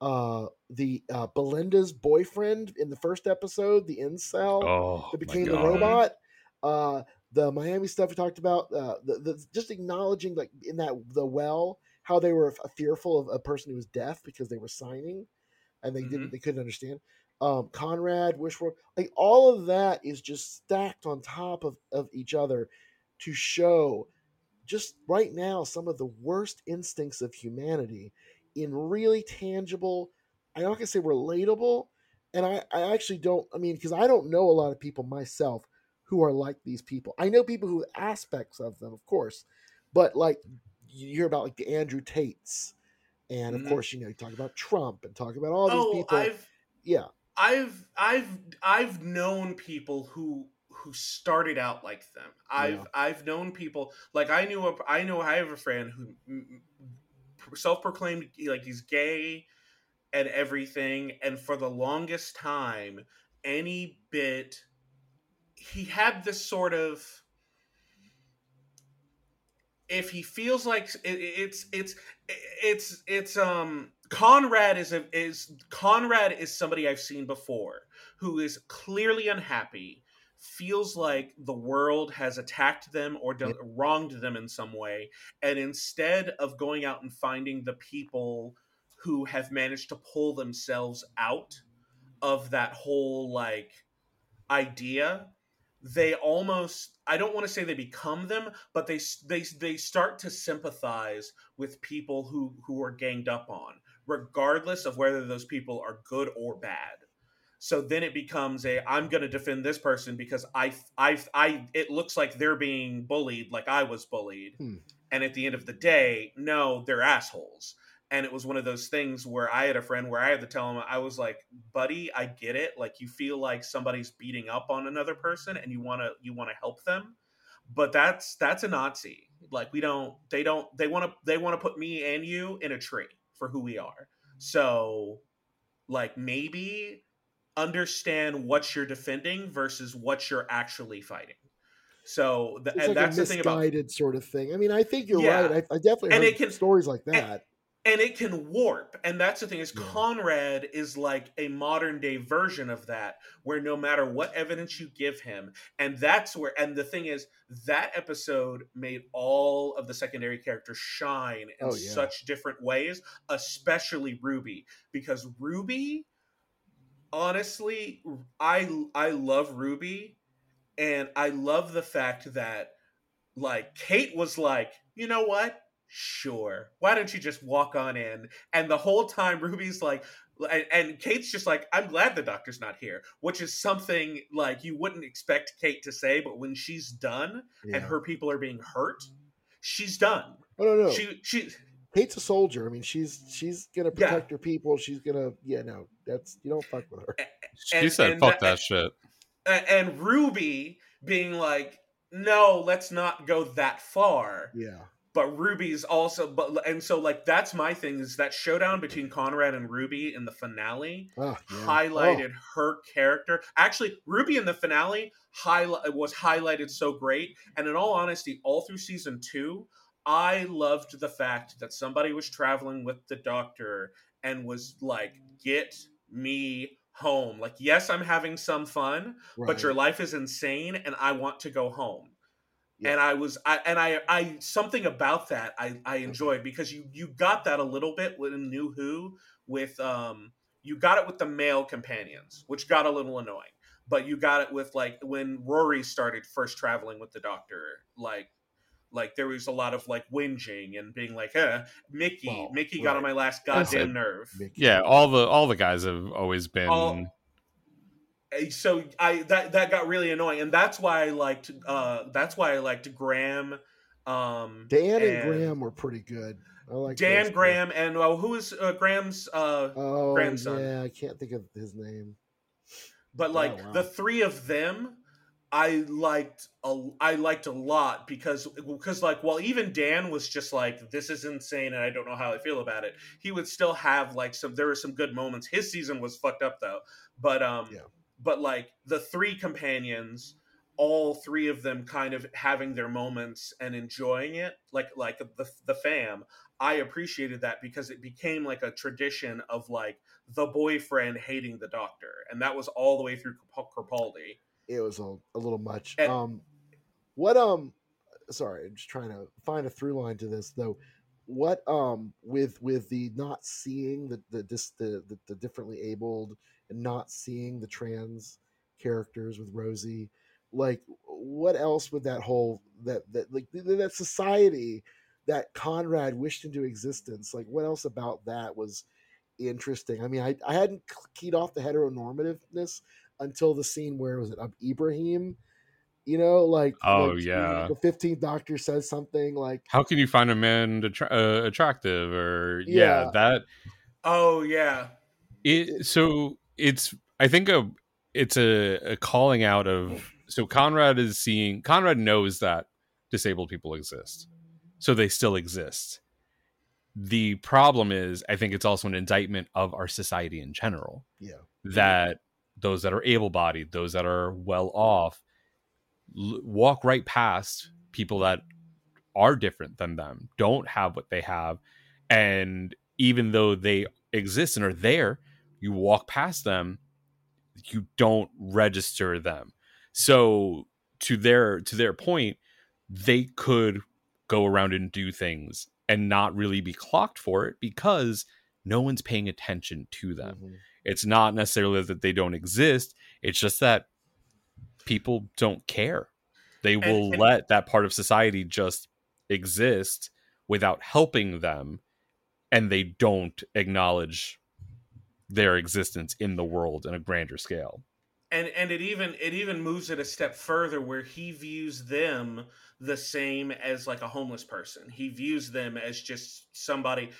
S4: Belinda's boyfriend in the first episode, the incel that became the robot, the Miami stuff we talked about, the just acknowledging, like, in the well, how they were fearful of a person who was deaf because they were signing and they couldn't understand. Conrad, Wishworld, like, all of that is just stacked on top of each other to show just right now some of the worst instincts of humanity in really tangible, I'm not gonna say relatable, and I actually don't, because I don't know a lot of people myself who are like these people. I know people who have aspects of them, of course, but like you hear about like the Andrew Tates, and of course, you talk about Trump and talk about all these people.
S5: I've known people who started out like them. I've known people, like, I have a friend who self-proclaimed, like, he's gay and everything, and for the longest time, he had this sort of, if he feels like Conrad is somebody I've seen before who is clearly unhappy, feels like the world has attacked them or wronged them in some way, and instead of going out and finding the people who have managed to pull themselves out of that whole, like, idea, they almost, I don't want to say they become them, but they start to sympathize with people who are ganged up on, regardless of whether those people are good or bad. So then it becomes I'm going to defend this person because it looks like they're being bullied like I was bullied. And at the end of the day, no, they're assholes. And it was one of those things where I had a friend where I had to tell him, I was like, buddy, I get it. Like, you feel like somebody's beating up on another person and you want to help them. But that's a Nazi. Like, they want to put me and you in a tree for who we are. So, like, maybe understand what you're defending versus what you're actually fighting. So,
S4: it's
S5: and
S4: like
S5: that's
S4: a
S5: the thing about
S4: misguided sort of thing. I think you're right. I definitely heard stories like that.
S5: And it can warp. And that's the thing is, Conrad is like a modern day version of that, where no matter what evidence you give him, and that's where, and the thing is, that episode made all of the secondary characters shine in such different ways, especially Ruby, because Ruby, honestly, I love Ruby, and I love the fact that, like, Kate was like, you know what? Sure. Why don't you just walk on in? And the whole time Ruby's like, and Kate's just like, I'm glad the doctor's not here, which is something like you wouldn't expect Kate to say, but when she's done and her people are being hurt, she's done.
S4: Oh, no.
S5: She
S4: Kate's a soldier. She's gonna protect her people. She's gonna, that's, you don't fuck with her.
S3: She said, fuck that shit.
S5: And Ruby being like, no, let's not go that far.
S4: Yeah.
S5: but Ruby's also, and so like that's my thing, is that showdown between Conrad and Ruby in the finale highlighted her character. Actually, Ruby in the finale was highlighted so great, and in all honesty, all through season 2, I loved the fact that somebody was traveling with the Doctor and was like, "Get me home." Like, yes, I'm having some fun, but your life is insane, and I want to go home. Yeah. And I something about that I enjoyed, because you got that a little bit with New Who with you got it with the male companions, which got a little annoying, but you got it with like when Rory started first traveling with the Doctor, like there was a lot of like whinging and being like, Mickey got on my last goddamn nerve.
S3: Yeah, all the guys have always been.
S5: So that got really annoying, and that's why I liked Graham.
S4: Dan and Graham were pretty good. I like
S5: Dan, Graham, and who is Graham's grandson?
S4: Yeah, I can't think of his name.
S5: But like the three of them, I liked a lot because like, while even Dan was just like, this is insane and I don't know how I feel about it, he would still have like there were some good moments. His season was fucked up though, but But like the three companions, all three of them kind of having their moments and enjoying it, like the fam, I appreciated that, because it became like a tradition of like the boyfriend hating the Doctor, and that was all the way through Capaldi.
S4: It was a little much.
S5: And,
S4: sorry, I'm just trying to find a through line to this though. What with the not seeing the differently abled and not seeing the trans characters with Rosie, like what else would that whole that society that Conrad wished into existence, like what else about that was interesting? I mean, I hadn't keyed off the heteronormativeness until the scene where was it Ibrahim, like the 15th Doctor says something like,
S3: how can you find a man attractive, or that so it's, I think it's a calling out of, so Conrad knows that disabled people exist, so they still exist. The problem is, I think it's also an indictment of our society in general, that those that are able-bodied, those that are well off, walk right past people that are different than them, don't have what they have, and even though they exist and are there, you walk past them, you don't register them. So to their point, they could go around and do things and not really be clocked for it because no one's paying attention to them. Mm-hmm. It's not necessarily that they don't exist, it's just that people don't care. They will let that part of society just exist without helping them, and they don't acknowledge their existence in the world in a grander scale.
S5: And it even moves it a step further, where he views them the same as like a homeless person. He views them as just somebody,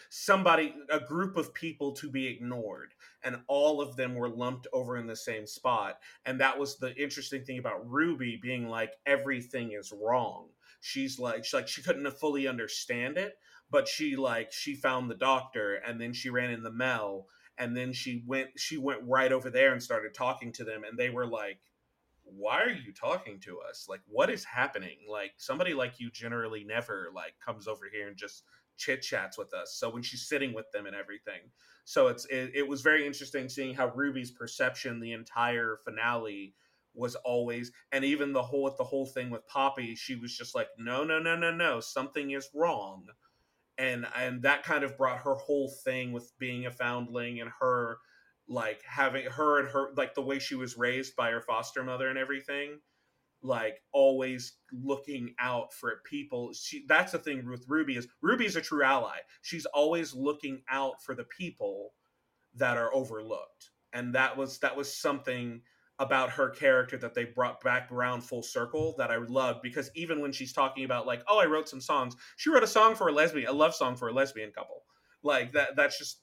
S5: a group of people to be ignored, and all of them were lumped over in the same spot. And that was the interesting thing about Ruby being like, everything is wrong. She's like she couldn't fully understand it, but she found the Doctor, and then she ran in the Mel. And then she went right over there and started talking to them. And they were like, why are you talking to us? Like, what is happening? Like, somebody like you generally never like comes over here and just chit chats with us. So when she's sitting with them and everything. So it was very interesting seeing how Ruby's perception the entire finale was always, and even the whole thing with Poppy, she was just like, no, something is wrong. And that kind of brought her whole thing with being a foundling, and her like having her like the way she was raised by her foster mother and everything, like always looking out for people. That's the thing with Ruby, is Ruby's a true ally. She's always looking out for the people that are overlooked. And that was something about her character that they brought back around full circle that I loved, because even when she's talking about like, oh, I wrote some songs, she wrote a love song for a lesbian couple, like that's just,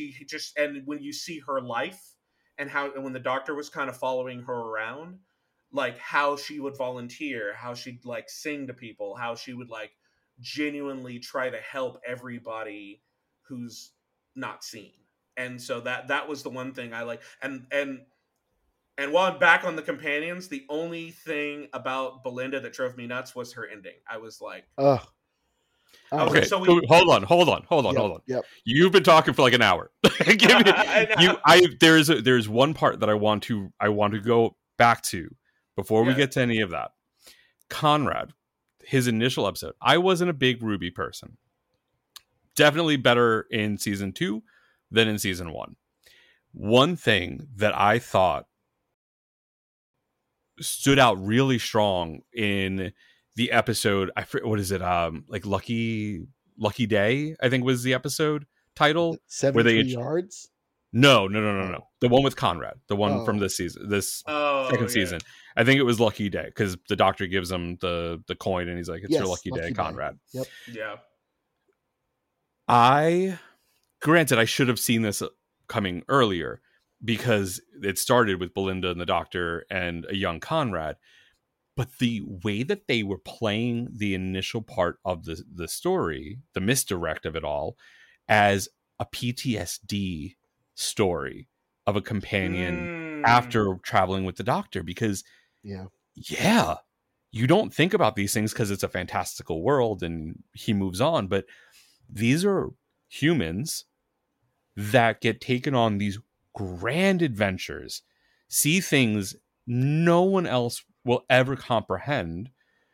S5: and when you see her life and when the Doctor was kind of following her around, like how she would volunteer, how she'd like sing to people, how she would like genuinely try to help everybody who's not seen. And so that was the one thing I like. And while I'm back on the companions, the only thing about Belinda that drove me nuts was her ending. I was like,
S4: Ugh.
S3: Okay,
S5: so
S3: hold on.
S4: Yep.
S3: You've been talking for like an hour. Give me,
S5: I know.
S3: There's one part that I want to go back to before we get to any of that. Conrad, his initial episode. I wasn't a big Ruby person. Definitely better in season 2 than in season 1. One thing that I thought stood out really strong in the episode, what is it? Like Lucky Day, I think was the episode title.
S4: 73 yards?
S3: No. The one with Conrad, the one from this season, second season. I think it was Lucky Day because the doctor gives him the coin and he's like, "It's your lucky day, Conrad."
S4: Yep.
S3: Yeah. Granted, I should have seen this coming earlier because it started with Belinda and the doctor and a young Conrad. But the way that they were playing the initial part of the story, the misdirect of it all, as a PTSD story of a companion after traveling with the doctor. Because, you don't think about these things because it's a fantastical world and he moves on. But these are humans that get taken on these grand adventures, see things no one else will ever comprehend,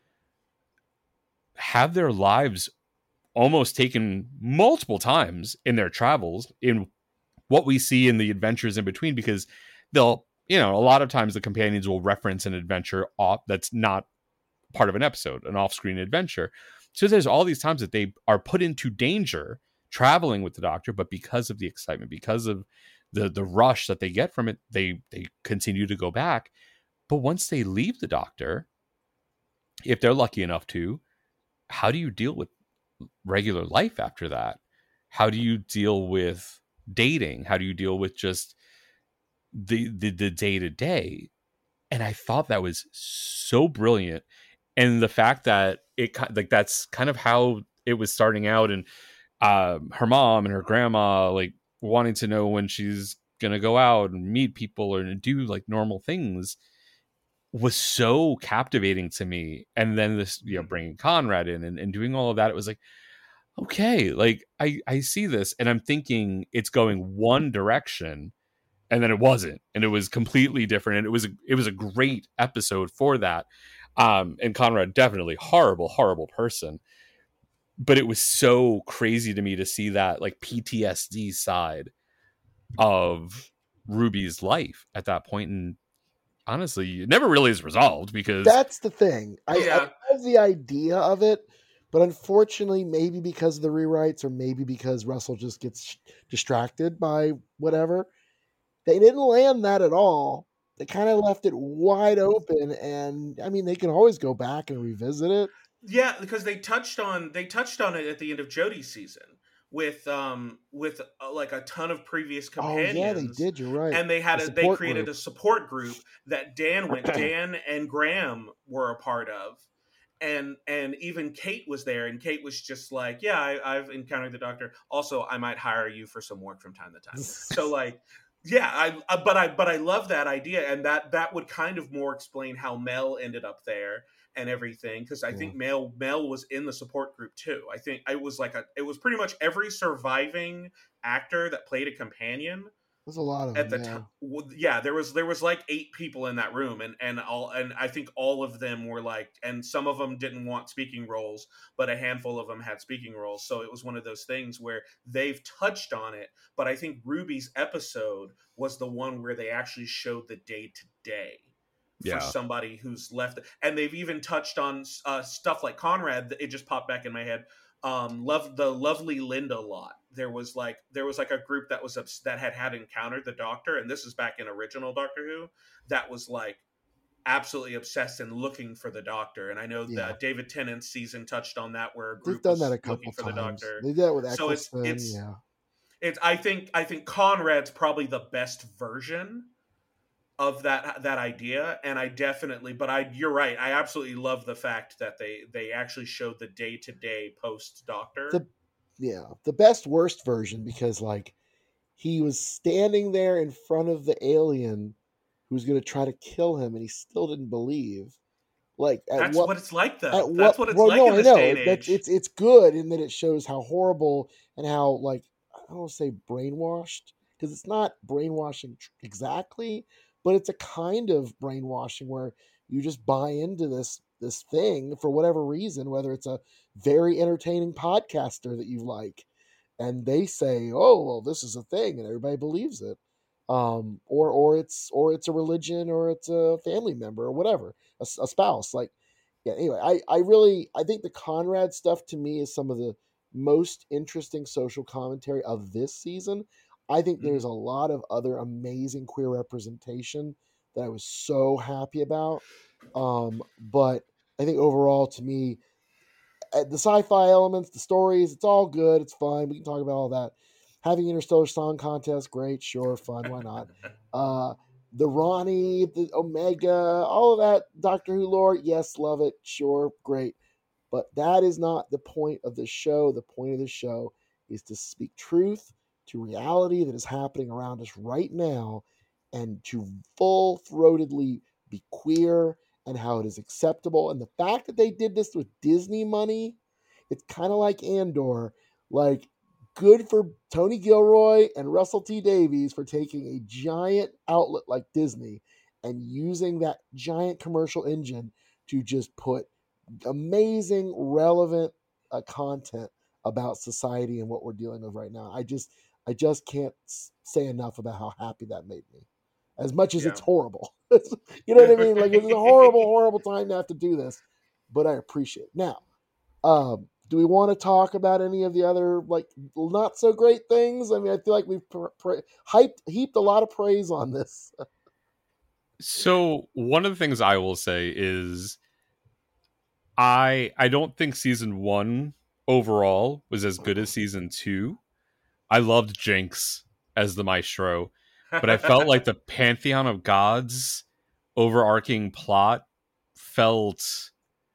S3: have their lives almost taken multiple times in their travels, in what we see in the adventures in between, because they'll, a lot of times the companions will reference an adventure that's not part of an episode, an off-screen adventure. So there's all these times that they are put into danger traveling with the doctor, but because of the excitement, because of the rush that they get from it, they continue to go back. But once they leave the doctor, if they're lucky enough to, how do you deal with regular life after that? How do you deal with dating? How do you deal with just the day-to-day? And I thought that was so brilliant. And the fact that that's kind of how it was starting out, and her mom and her grandma like wanting to know when she's gonna go out and meet people or do like normal things was so captivating to me. And then this, bringing Conrad in and doing all of that, it was like, okay, like I see this and I'm thinking it's going one direction, and then it wasn't, and it was completely different. And it was a great episode for that. And Conrad, definitely horrible person, but it was so crazy to me to see that like PTSD side of Ruby's life at that point. And honestly, it never really is resolved, because
S4: that's the thing. I love the idea of it, but unfortunately, maybe because of the rewrites, or maybe because Russell just gets distracted by whatever, they didn't land that at all. They kind of left it wide open, and I mean, they can always go back and revisit it.
S5: Yeah, because they touched on it at the end of Jodie's season with like a ton of previous companions.
S4: Oh yeah, they did. You're right.
S5: And they created a support group that Dan and Graham were a part of, and even Kate was there, and Kate was just like, yeah, I've encountered the doctor. Also, I might hire you for some work from time to time. So like, yeah, but I love that idea, and that would kind of more explain how Mel ended up there and everything, because I think Mel was in the support group too. I think it was pretty much every surviving actor that played a companion.
S4: There's a lot of
S5: at
S4: them,
S5: the time. Yeah, there was like 8 people in that room, and I think all of them were like, and some of them didn't want speaking roles, but a handful of them had speaking roles. So it was one of those things where they've touched on it, but I think Ruby's episode was the one where they actually showed the day to day for somebody who's left. And they've even touched on stuff like Conrad. It just popped back in my head. The lovely Linda lot. There was like a group that had encountered the doctor, and this is back in original Doctor Who, that was like absolutely obsessed and looking for the doctor. And I know that David Tennant's season touched on that, where a group
S4: done that a couple
S5: looking for
S4: times.
S5: the doctor.
S4: They did that with
S5: Eccleston.
S4: So
S5: it's I think Conrad's probably the best version that idea, and I definitely, you're right, I absolutely love the fact that they actually showed the day-to-day post Doctor.
S4: The best worst version, because like he was standing there in front of the alien who was going to try to kill him, and he still didn't believe. Like
S5: That's what it's like, though.
S4: at
S5: That's
S4: what
S5: what it's
S4: well,
S5: like
S4: no,
S5: in
S4: I
S5: this
S4: know
S5: day and
S4: that's
S5: age.
S4: it's good in that it shows how horrible and how, like, I don't want to say brainwashed, because it's not brainwashing exactly, but it's a kind of brainwashing where you just buy into this thing for whatever reason, whether it's a very entertaining podcaster that you like, and they say, "Oh, well, this is a thing," and everybody believes it. Or it's a religion, or it's a family member, or whatever, a spouse. Like, yeah. Anyway, I think the Conrad stuff to me is some of the most interesting social commentary of this season. I think there's a lot of other amazing queer representation that I was so happy about. But I think overall, to me, the sci-fi elements, the stories, it's all good. It's fine. We can talk about all that. Having Interstellar Song Contest, great, sure, fun, why not? The Ronnie, the Omega, all of that Doctor Who lore, yes, love it, sure, great. But that is not the point of the show. The point of the show is to speak truth to reality that is happening around us right now, and to full-throatedly be queer and how it is acceptable. And the fact that they did this with Disney money, it's kind of like Andor. Like, good for Tony Gilroy and Russell T Davies for taking a giant outlet like Disney and using that giant commercial engine to just put amazing, relevant content about society and what we're dealing with right now. I just can't say enough about how happy that made me. As much as
S5: Yeah.
S4: it's horrible. You know what I mean? Like, it's a horrible, horrible time to have to do this, but I appreciate it. Now, do we want to talk about any of the other, like, not so great things? I mean, I feel like we've heaped a lot of praise on this.
S3: So one of the things I will say is I don't think season 1 overall was as good as season 2. I loved Jinx as the maestro, but I felt like the Pantheon of Gods overarching plot felt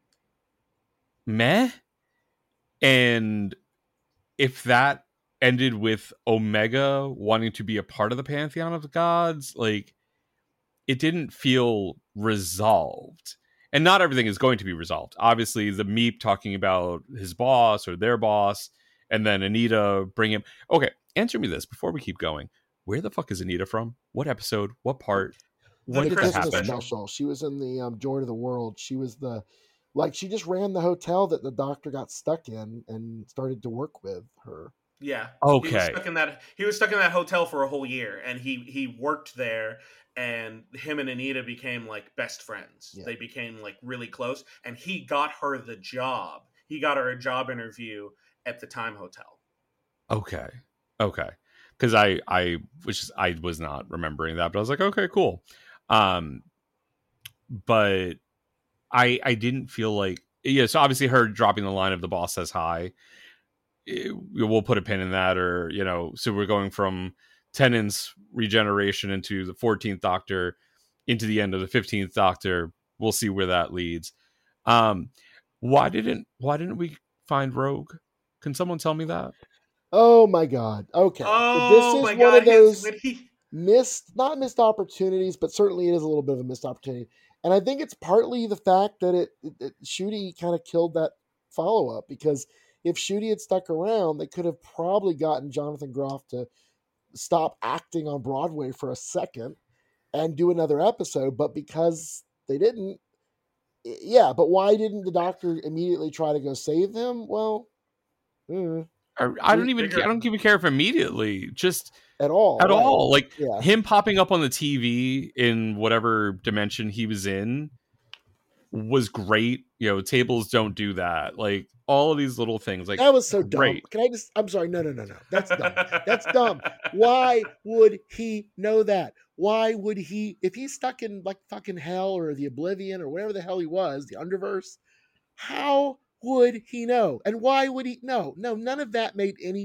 S3: meh. And if that ended with Omega wanting to be a part of the Pantheon of the Gods, like, it didn't feel resolved. And not everything is going to be resolved. Obviously, the Meep talking about his boss or their boss, and then Anita bring him. Okay, answer me this before we keep going. Where the fuck is Anita from? What episode? What part?
S5: The
S3: When did that
S5: Christmas
S3: happen?
S5: special.
S4: She was in the Joy to the World. She was she just ran the hotel that the Doctor got stuck in and started to work with her.
S5: Yeah.
S3: Okay.
S5: He was stuck in that hotel for a whole year, and he worked there, and him and Anita became like best friends.
S4: Yeah.
S5: They became like really close, and he got her the job. He got her a job interview at the Time Hotel.
S3: Okay. Because I was not remembering that, but I was like, okay, cool. But I didn't feel like, yeah. So obviously, her dropping the line of "the boss says hi," we'll put a pin in that, or so we're going from Tennant's regeneration into the 14th Doctor, into the end of the 15th Doctor. We'll see where that leads. Why didn't we find Rogue? Can someone tell me that?
S4: Oh my God. Okay.
S5: Oh
S4: this is
S5: my
S4: one
S5: God!
S4: of those
S5: When
S4: not missed opportunities, but certainly it is a little bit of a missed opportunity. And I think it's partly the fact that Ncuti kind of killed that follow up, because if Ncuti had stuck around, they could have probably gotten Jonathan Groff to stop acting on Broadway for a second and do another episode. But because they didn't, yeah. But why didn't the Doctor immediately try to go save him? Well,
S3: I don't even care if immediately, just
S4: at all.
S3: At
S4: right.
S3: all. Like,
S4: Yeah.
S3: him popping up on the TV in whatever dimension he was in was great. Tables don't do that. Like, all of these little things. Like,
S4: that was so dumb.
S3: great.
S4: I'm sorry. No. That's dumb. That's dumb. Why would he know that? Why would he, if he's stuck in like fucking hell or the Oblivion or whatever the hell he was, the Underverse, how would he know? And why would he know? No, none of that made any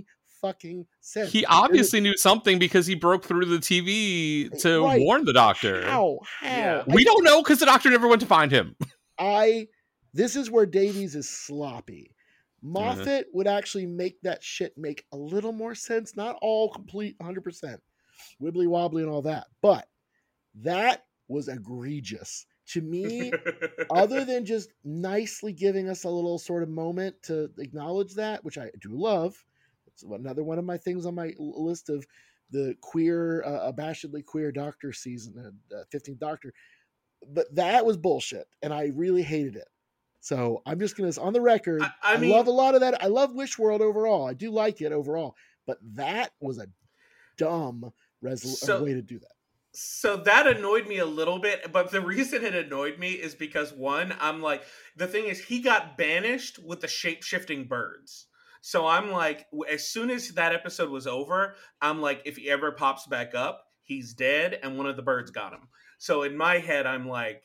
S4: fucking sense.
S3: He obviously knew something because he broke through the TV to warn the doctor.
S4: How?
S5: Yeah.
S3: We don't know because the doctor never went to find him.
S4: This is where Davies is sloppy. Moffat would actually make that shit make a little more sense. Not all complete 100%. Wibbly wobbly and all that. But that was egregious. To me, other than just nicely giving us a little sort of moment to acknowledge that, which I do love. It's another one of my things on my list of the queer, abashedly queer Doctor season, 15th Doctor. But that was bullshit, and I really hated it. So I'm just going to, on the record, I love a lot of that. I love Wishworld overall. I do like it overall. But that was a dumb way to do that.
S5: So that annoyed me a little bit, but the reason it annoyed me is because, one, I'm like, the thing is, he got banished with the shape-shifting birds. So I'm like, as soon as that episode was over, I'm like, if he ever pops back up, he's dead, and one of the birds got him. So in my head, I'm like,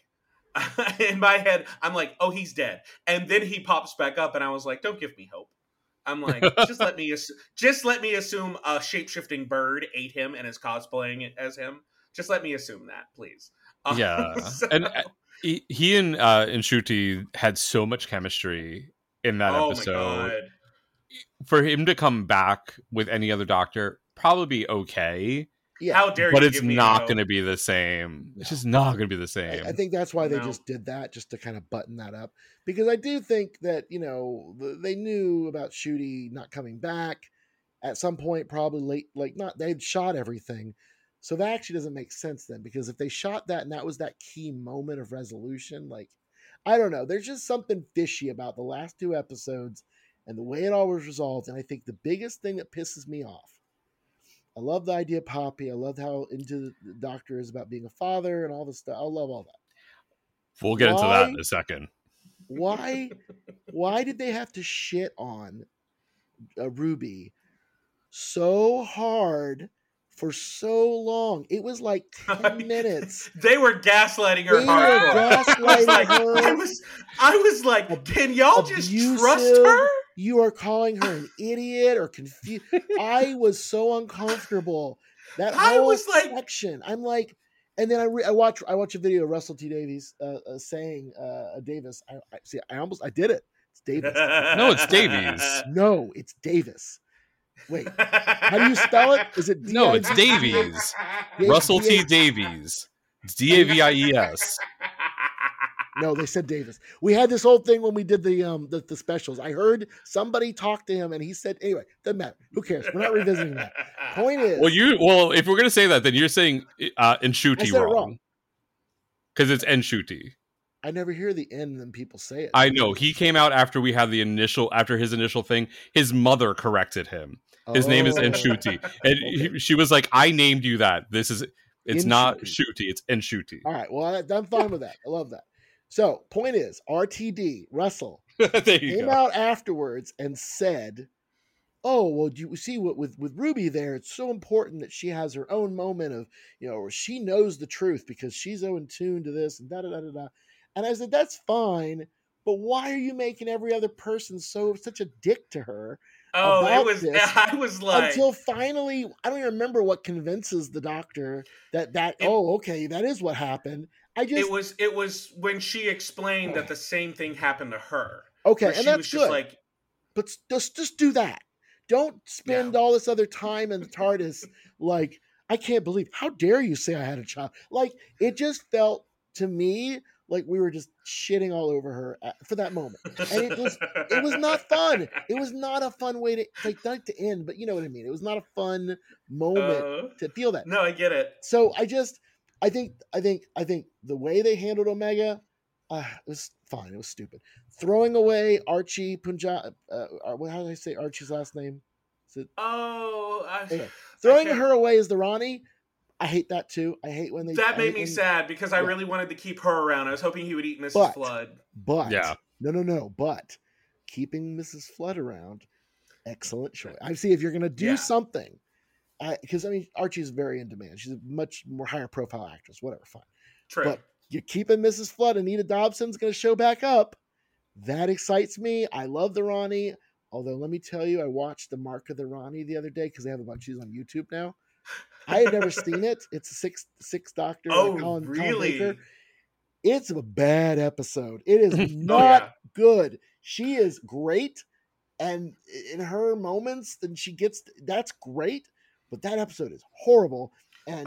S5: oh, he's dead. And then he pops back up, and I was like, don't give me hope. I'm like, just let me assume a shape-shifting bird ate him and is cosplaying it as him. Just let me assume that, please.
S3: Yeah. And he and Ncuti had so much chemistry in that episode.
S5: My God.
S3: For him to come back with any other doctor, probably be okay.
S4: Yeah.
S5: How dare you?
S3: But it's not going to be the same. It's just not going to be the same.
S4: I think that's why they just did that, just to kind of button that up. Because I do think that, they knew about Ncuti not coming back at some point, probably late, they'd shot everything. So that actually doesn't make sense then, because if they shot that and that was that key moment of resolution, I don't know. There's just something fishy about the last 2 episodes and the way it all was resolved. And I think the biggest thing that pisses me off, I love the idea of Poppy. I love how into the Doctor is about being a father and all this stuff. I love all that.
S3: We'll get into that in a second.
S4: Why did they have to shit on Ruby so hard for so long? It was like 10 minutes.
S5: They were gaslighting her hardcore. I was like, can y'all just trust her?
S4: You are calling her an idiot or confused. I was so uncomfortable. That whole section. I'm like, and then I watch a video of Russell T Davies saying Davis. I did it. It's Davis.
S3: No, it's Davies.
S4: No, it's Davis. Wait, how do you spell it? Is it
S3: No, it's Davies. Russell T Davies. It's Davies.
S4: No, they said Davis. We had this whole thing when we did the specials. I heard somebody talk to him, and he said, anyway, doesn't matter. Who cares? We're not revisiting that. Point is,
S3: well, if we're gonna say that, then you're saying Ncuti wrong. Because it's Ncuti.
S4: I never hear the N and then people say it.
S3: I know. He came out after we had after his initial thing. His mother corrected him. His name is Ncuti. And she was like, I named you that. It's not Ncuti, it's Ncuti.
S4: All right. Well, I'm fine with that. I love that. So, point is, RTD, Russell, came out afterwards and said, oh, well, do you see what with Ruby there? It's so important that she has her own moment of, where she knows the truth because she's so in tune to this and da-da-da-da-da. And I said, that's fine, but why are you making every other person such a dick to her?
S5: Oh, I was like,
S4: until finally, I don't even remember what convinces the Doctor that okay, that is what happened.
S5: It was when she explained that the same thing happened to her.
S4: Okay, and that's good. But just do that. Don't spend all this other time in the TARDIS. I can't believe. How dare you say I had a child? It just felt to me like we were just shitting all over her for that moment, and it was not fun. It was not a fun way to not to end, but you know what I mean. It was not a fun moment to feel that.
S5: No, I get it.
S4: So I think the way they handled Omega, it was fine. It was stupid. Throwing away Archie Punjab. How do I say Archie's last name? Throwing her away as the Ronnie. I hate that too. I hate when they.
S5: That made me sad because I really wanted to keep her around. I was hoping he would eat Mrs. Flood.
S4: But no. But keeping Mrs. Flood around, excellent choice. I see if you're going to do something, because Archie's very in demand. She's a much more higher profile actress. Whatever, fine.
S5: True.
S4: But you're keeping Mrs. Flood. Anita Dobson's going to show back up. That excites me. I love the Ronnie. Although, let me tell you, I watched the Mark of the Ronnie the other day because they have a bunch of these on YouTube now. I had never seen it. It's a six Doctor.
S5: Oh,
S4: Colin
S5: really?
S4: Baker. It's a bad episode. It is not good. She is great, and in her moments, then she gets that's great. But that episode is horrible. And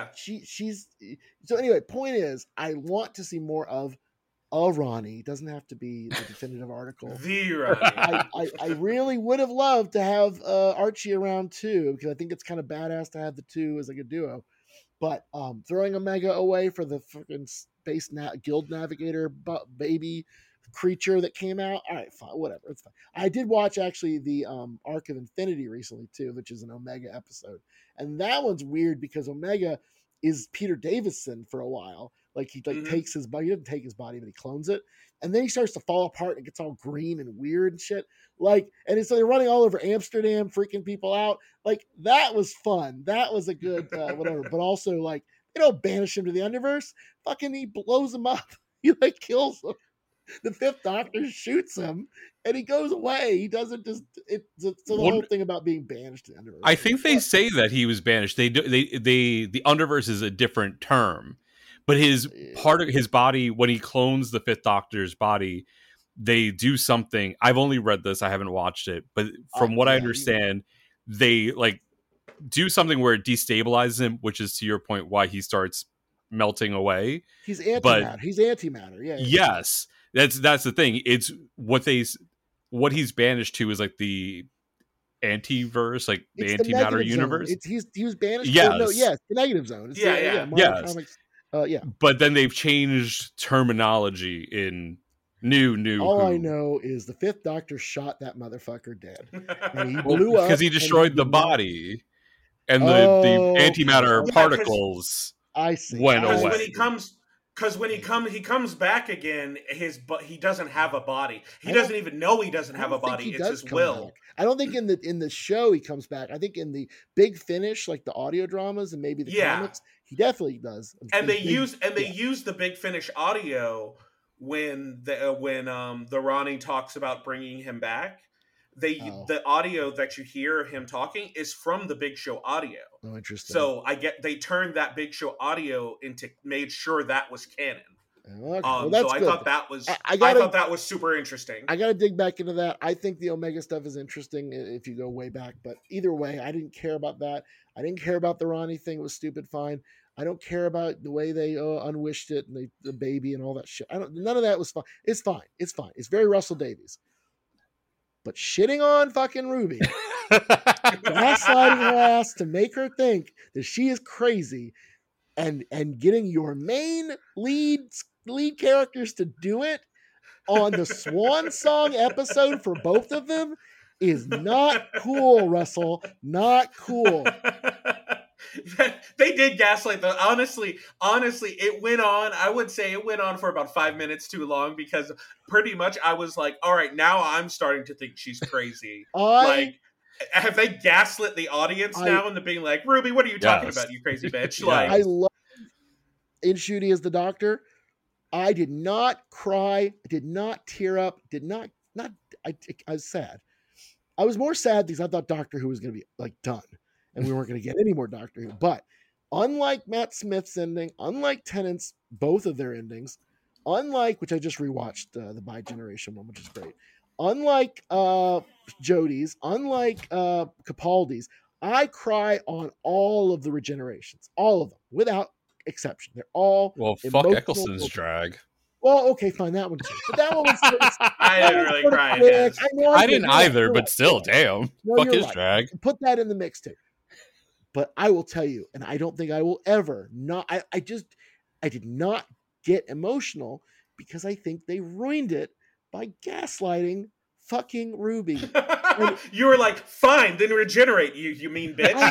S4: she's so anyway. Point is, I want to see more of Ronnie. It doesn't have to be the definitive article.
S5: The Ronnie.
S4: I really would have loved to have Archie around too, because I think it's kind of badass to have the two as like a duo. But throwing Omega away for the freaking space guild navigator baby creature that came out, all right, fine, whatever, it's fine. I did watch actually the Arc of Infinity recently too, which is an Omega episode, and that one's weird because Omega is Peter Davison for a while. Like he takes his body, he doesn't take his body, but he clones it, and then he starts to fall apart and it gets all green and weird and shit. Like, and so they're running all over Amsterdam, freaking people out. Like that was fun. That was a good whatever. But also like they don't banish him to the Underverse. Fucking he blows him up. He like kills him. The Fifth Doctor shoots him, and he goes away. He doesn't just. So the whole thing about being banished to the Underverse.
S3: I think they say that he was banished. The Underverse is a different term, but his part of his body when he clones the Fifth Doctor's body, they do something. I've only read this. I haven't watched it, but from what I understand, they like do something where it destabilizes him, which is to your point why he starts melting away.
S4: He's antimatter. He's antimatter. Yeah.
S3: Yes. That's the thing. It's what he's banished to is like the antiverse, like the antimatter universe.
S4: He was banished.
S3: Yes.
S4: The negative zone. It's
S3: yes.
S4: Comics,
S3: But then they've changed terminology in new.
S4: All I know is the Fifth Doctor shot that motherfucker dead. And he blew up
S3: because he destroyed the body, and the antimatter particles.
S4: I see.
S3: Went away.
S5: When he comes back again, he doesn't have a body. He doesn't even know he doesn't have a body. It's his will.
S4: Back. I don't think in the show he comes back. I think in the Big Finish, like the audio dramas and maybe the comics, he definitely does.
S5: And they use the Big Finish audio when the Ronnie talks about bringing him back. The audio that you hear him talking is from the Big Show audio.
S4: Oh, interesting.
S5: So they turned that Big Show audio made sure that was canon.
S4: Okay. Well, that's
S5: so
S4: good.
S5: I thought that was super interesting.
S4: I got to dig back into that. I think the Omega stuff is interesting if you go way back, but either way, I didn't care about that. I didn't care about the Ronnie thing. It was stupid. Fine. I don't care about the way they unwished it and the baby and all that shit. None of that was fine. It's fine. It's fine. It's very Russell Davies. But shitting on fucking Ruby, gaslighting her ass to make her think that she is crazy, and getting your main lead characters to do it on the Swan Song episode for both of them is not cool, Russell. Not cool.
S5: They did gaslight though. Honestly, it went on. I would say it went on for about 5 minutes too long because pretty much I was like, all right, now I'm starting to think she's crazy. Like, have they gaslit the audience now into being like, Ruby, what are you talking about, you crazy bitch? Like,
S4: I love Ncuti as the Doctor. I did not cry, did not tear up, I was sad. I was more sad because I thought Doctor Who was going to be like done. And we weren't going to get any more Doctor Who. But unlike Matt Smith's ending, unlike Tennant's, both of their endings, unlike, which I just rewatched the Bi-Generation one, which is great, unlike Jodie's, unlike Capaldi's, I cry on all of the regenerations. All of them, without exception. They're all
S3: fuck Eccleston's drag.
S4: Well, okay, fine, that one too. But that one was
S5: I didn't really cry.
S3: I didn't either, but still, damn. Fuck his drag.
S4: Put that in the mix too. But I will tell you, and I don't think I will ever not. I did not get emotional because I think they ruined it by gaslighting fucking Ruby.
S5: You were like, fine, then regenerate, you mean bitch.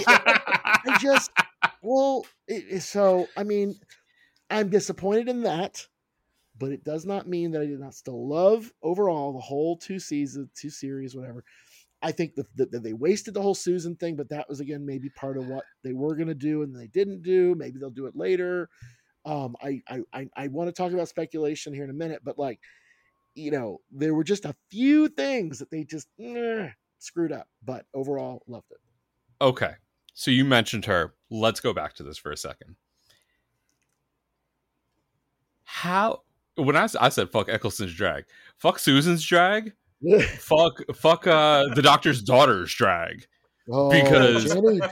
S4: So I mean, I'm disappointed in that, but it does not mean that I did not still love overall the whole two series, whatever. I think that they wasted the whole Susan thing, but that was, again, maybe part of what they were going to do and they didn't do. Maybe they'll do it later. I want to talk about speculation here in a minute, but like there were just a few things that they just screwed up. But overall, loved it.
S3: Okay. So you mentioned her. Let's go back to this for a second. When I said fuck Eccleston's drag, fuck Susan's drag, fuck the doctor's daughter's drag.
S4: Oh,
S3: Because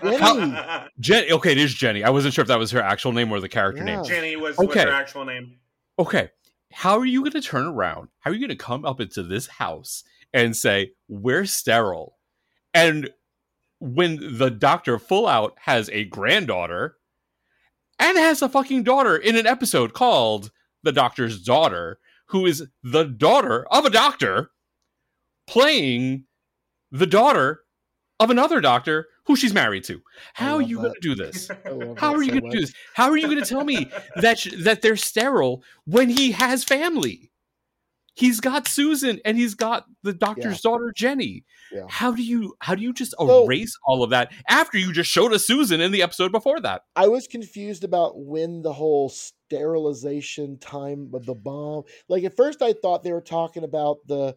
S4: Jenny.
S3: Okay, it is Jenny. I wasn't sure if that was her actual name or the character name.
S5: Jenny was
S3: Okay.
S5: her actual name.
S3: Okay, how are you going to turn around? How are you going to come up into this house and say, we're sterile? And when the doctor full out has a granddaughter and has a fucking daughter in an episode called The Doctor's Daughter, who is the daughter of a doctor playing the daughter of another doctor who she's married to. How are you going to do this? How are you going to do this? How are you going to tell me that they're sterile when he has family? He's got Susan and he's got the doctor's daughter, Jenny.
S4: Yeah.
S3: How do you just erase all of that after you just showed us Susan in the episode before that?
S4: I was confused about when the whole sterilization time of the bomb. Like at first I thought they were talking about the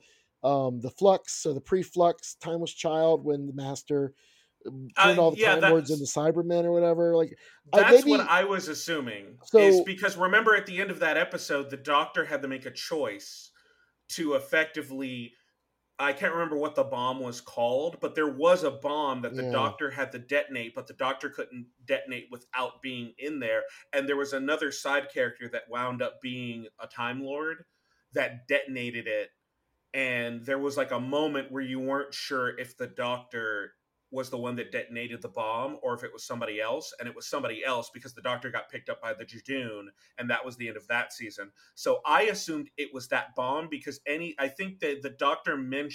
S4: flux or the pre-flux timeless child when the master turned all the Time Lords into Cybermen or whatever. Like
S5: that's what I was assuming. Is because remember at the end of that episode, the doctor had to make a choice to effectively, I can't remember what the bomb was called, but there was a bomb that the doctor had to detonate, but the doctor couldn't detonate without being in there. And there was another side character that wound up being a Time Lord that detonated it. And there was like a moment where you weren't sure if the doctor was the one that detonated the bomb or if it was somebody else. And it was somebody else because the doctor got picked up by the Judoon, and that was the end of that season. So I assumed it was that bomb because I think that the doctor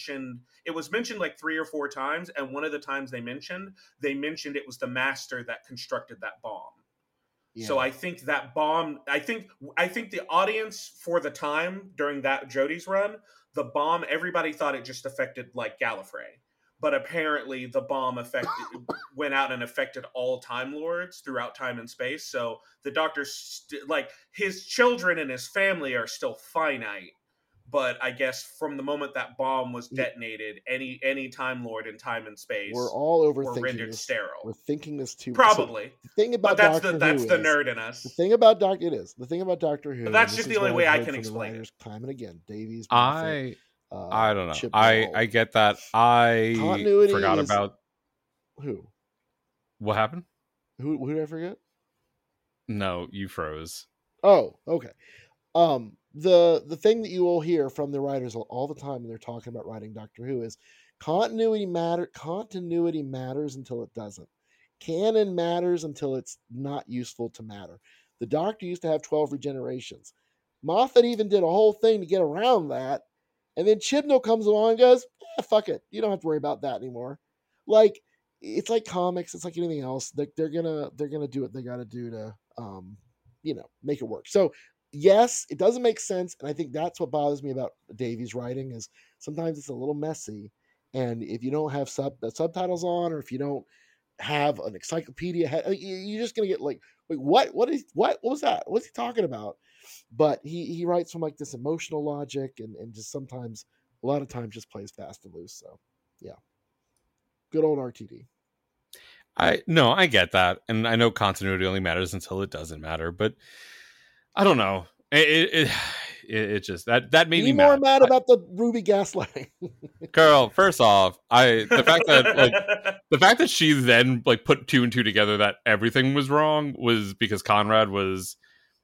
S5: it was mentioned like 3 or 4 times. And one of the times they mentioned it was the master that constructed that bomb. Yeah. So I think that bomb, I think the audience for the time during that Jodie's run, the bomb, everybody thought it just affected like Gallifrey. But apparently the bomb went out and affected all Time Lords throughout time and space. So the Doctor's his children and his family are still finite. But I guess from the moment that bomb was detonated, any Time Lord in time and space
S4: we're all overthinking
S5: were rendered
S4: this.
S5: sterile.
S4: We're thinking this too
S5: probably.
S4: So the thing about
S5: but
S4: that's
S5: the nerd in us.
S4: The thing about Doctor Who.
S5: But that's just the only way I can explain it.
S4: Time and again, Davies.
S3: I don't know. I get that. I
S4: Continuity
S3: forgot about
S4: who.
S3: What happened?
S4: Who did I forget?
S3: No, you froze.
S4: Oh, okay. The thing that you will hear from the writers all the time when they're talking about writing Doctor Who is continuity matters until it doesn't. Canon matters until it's not useful to matter. The Doctor used to have 12 regenerations. Moffat even did a whole thing to get around that. And then Chibnall comes along and goes, fuck it. You don't have to worry about that anymore. Like, it's like comics. It's like anything else. They're gonna do what they got to do to, make it work. So, yes, it doesn't make sense. And I think that's what bothers me about Davies' writing is sometimes it's a little messy. And if you don't have subtitles on, or if you don't have an encyclopedia, you're just going to get like, wait, what was that? What's he talking about? But he writes from like this emotional logic and just sometimes, a lot of times just plays fast and loose. So yeah, good old RTD.
S3: I get that. And I know continuity only matters until it doesn't matter, but I don't know. It just that made me
S4: more mad about the Ruby gaslighting.
S3: Girl, first off, the fact that she then like put 2 and 2 together that everything was wrong was because Conrad was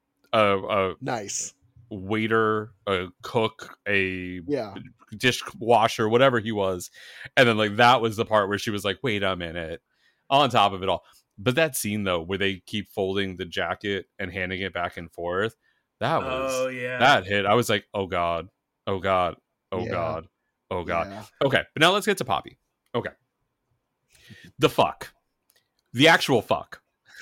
S3: a
S4: nice
S3: waiter, a cook, a dishwasher, whatever he was, and then like that was the part where she was like, "Wait a minute." On top of it all, but that scene though, where they keep folding the jacket and handing it back and forth. That was that hit. I was like, oh God. God. Yeah. Okay, but now let's get to Poppy. Okay. The fuck. The actual fuck.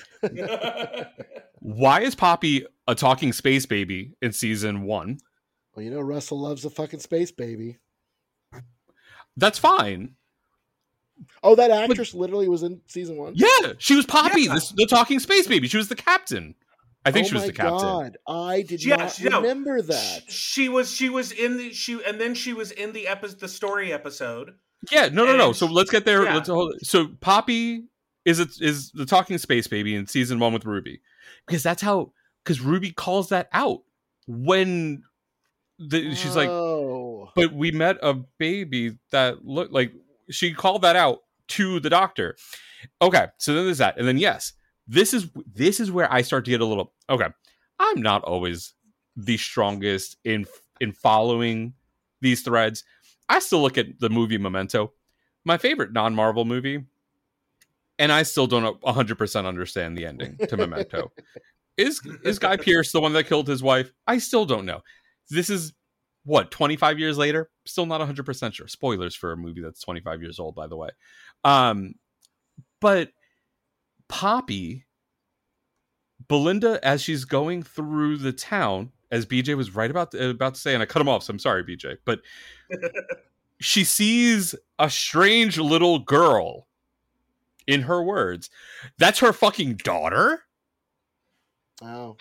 S3: Why is Poppy a talking space baby in season 1?
S4: Well, Russell loves a fucking space baby.
S3: That's fine.
S4: Oh, that actress literally was in season 1?
S3: Yeah, she was Poppy, the talking space baby. She was the captain. I think
S4: Oh
S3: she was
S4: my
S3: the captain.
S4: God, I did
S5: Yeah,
S4: not
S5: no,
S4: remember that.
S5: She was in the and then she was in the story episode.
S3: Yeah, no.
S5: And
S3: So let's get there.
S5: yeah.
S3: So Poppy is the talking space baby in season 1 with Ruby, because Ruby calls that out when she's like,
S4: Oh,
S3: but we met a baby that looked like, she called that out to the doctor. Okay, so then there's that, and then yes, this is where I start to get a little okay. I'm not always the strongest in following these threads. I still look at the movie Memento, my favorite non-Marvel movie, and I still don't 100% understand the ending to Memento. Is Guy Pearce the one that killed his wife? I still don't know. This is, what, 25 years later? Still not 100% sure. Spoilers for a movie that's 25 years old, by the way. But Poppy, Belinda, as she's going through the town, as BJ was right about to say, and I cut him off, so I'm sorry, BJ, but she sees a strange little girl, in her words. That's her fucking daughter?
S4: wow.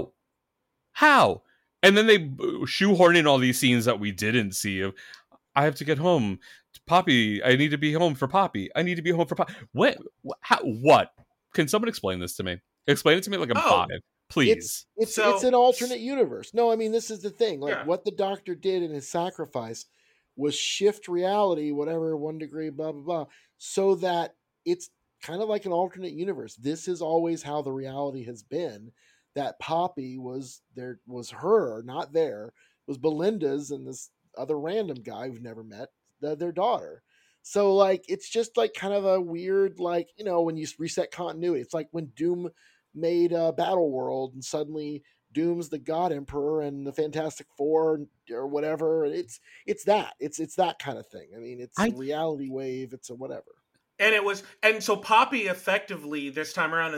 S3: How? And then they shoehorn in all these scenes that we didn't see of, I have to get home. Poppy, I need to be home for Poppy. I need to be home for Poppy. What? What? Can someone explain this to me? Explain it to me like I'm 5. Please.
S4: It's
S5: So-
S4: an alternate universe. No, I mean, this is the thing. Like,
S5: Yeah.
S4: what the doctor did in his sacrifice was shift reality, whatever, 1 degree, blah, blah, blah, so that it's kind of like an alternate universe. This is always how the reality has been, that Poppy was her, not was Belinda's, and this other random guy we've never met, their daughter. So, like, it's just like kind of a weird, like, when you reset continuity, it's like when Doom made Battle World, and suddenly Doom's the God Emperor and the Fantastic Four or whatever. It's that kind of thing. I mean, it's a reality wave. It's a whatever.
S5: And so Poppy effectively this time around,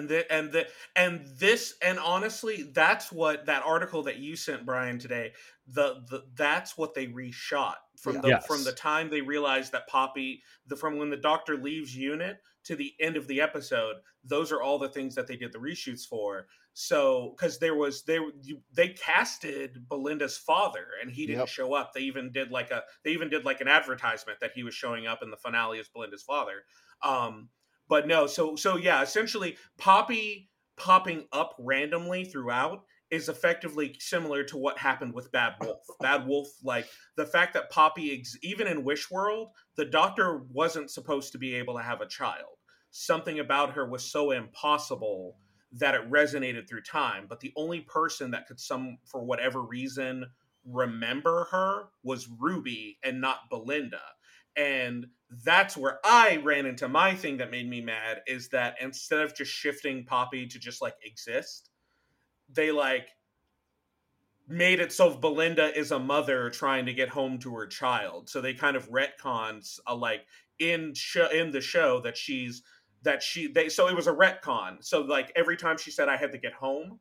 S5: and honestly, that's what that article that you sent, Brian, today. That's what they reshot from the time they realized that Poppy, from when the doctor leaves unit to the end of the episode. Those are all the things that they did the reshoots for. So because they casted Belinda's father and he didn't show up. They even did like an advertisement that he was showing up in the finale as Belinda's father. But no, so yeah, essentially Poppy popping up randomly throughout is effectively similar to what happened with Bad Wolf. Bad Wolf, like the fact that Poppy, even in Wish World, the doctor wasn't supposed to be able to have a child. Something about her was so impossible that it resonated through time. But the only person that could, for whatever reason, remember her was Ruby and not Belinda. And that's where I ran into my thing that made me mad, is that instead of just shifting Poppy to just like exist, they like made it so Belinda is a mother trying to get home to her child. So they kind of retcons like in the show so it was a retcon. So like every time she said I had to get home,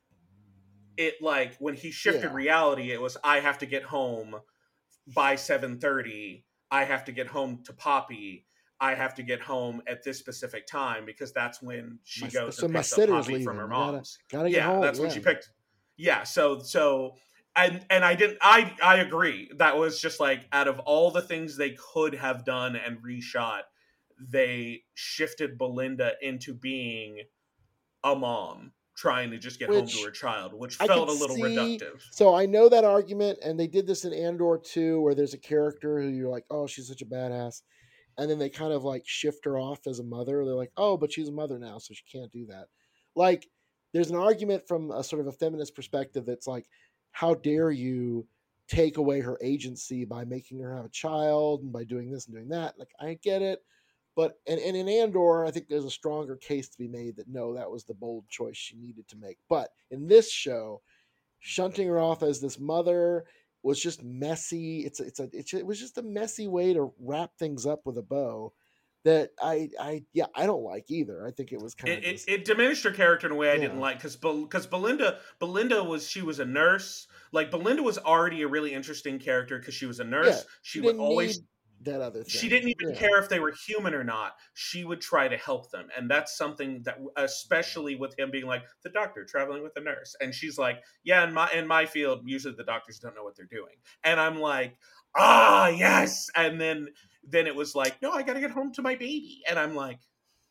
S5: it like when he shifted reality, it was I have to get home by 7:30. I have to get home to Poppy. I have to get home at this specific time because that's when she goes and picks up Poppy from her mom's.
S4: Gotta get home.
S5: That's when she picked. Yeah, so and I agree. That was just like, out of all the things they could have done and reshot, they shifted Belinda into being a mom trying to just get home to her child, which felt a little reductive.
S4: So I know that argument, and they did this in Andor too, where there's a character who you're like, oh, she's such a badass. And then they kind of like shift her off as a mother. They're like, oh, but she's a mother now, so she can't do that. Like, there's an argument from a sort of a feminist perspective that's like, how dare you take away her agency by making her have a child and by doing this and doing that? Like, I get it. But and in Andor, I think there's a stronger case to be made that no, that was the bold choice she needed to make. But in this show, shunting her off as this mother was just messy. It was just a messy way to wrap things up with a bow that I don't like either. I think it was kind of
S5: it diminished her character in a way I didn't like, because Belinda was a nurse. Like, Belinda was already a really interesting character because she was a nurse.
S4: She would always that other thing.
S5: She didn't even care if they were human or not. She would try to help them. And that's something that, especially with him being like, the doctor traveling with the nurse. And she's like, yeah, in my field, usually the doctors don't know what they're doing. And I'm like, yes. And then it was like, no, I got to get home to my baby. And I'm like,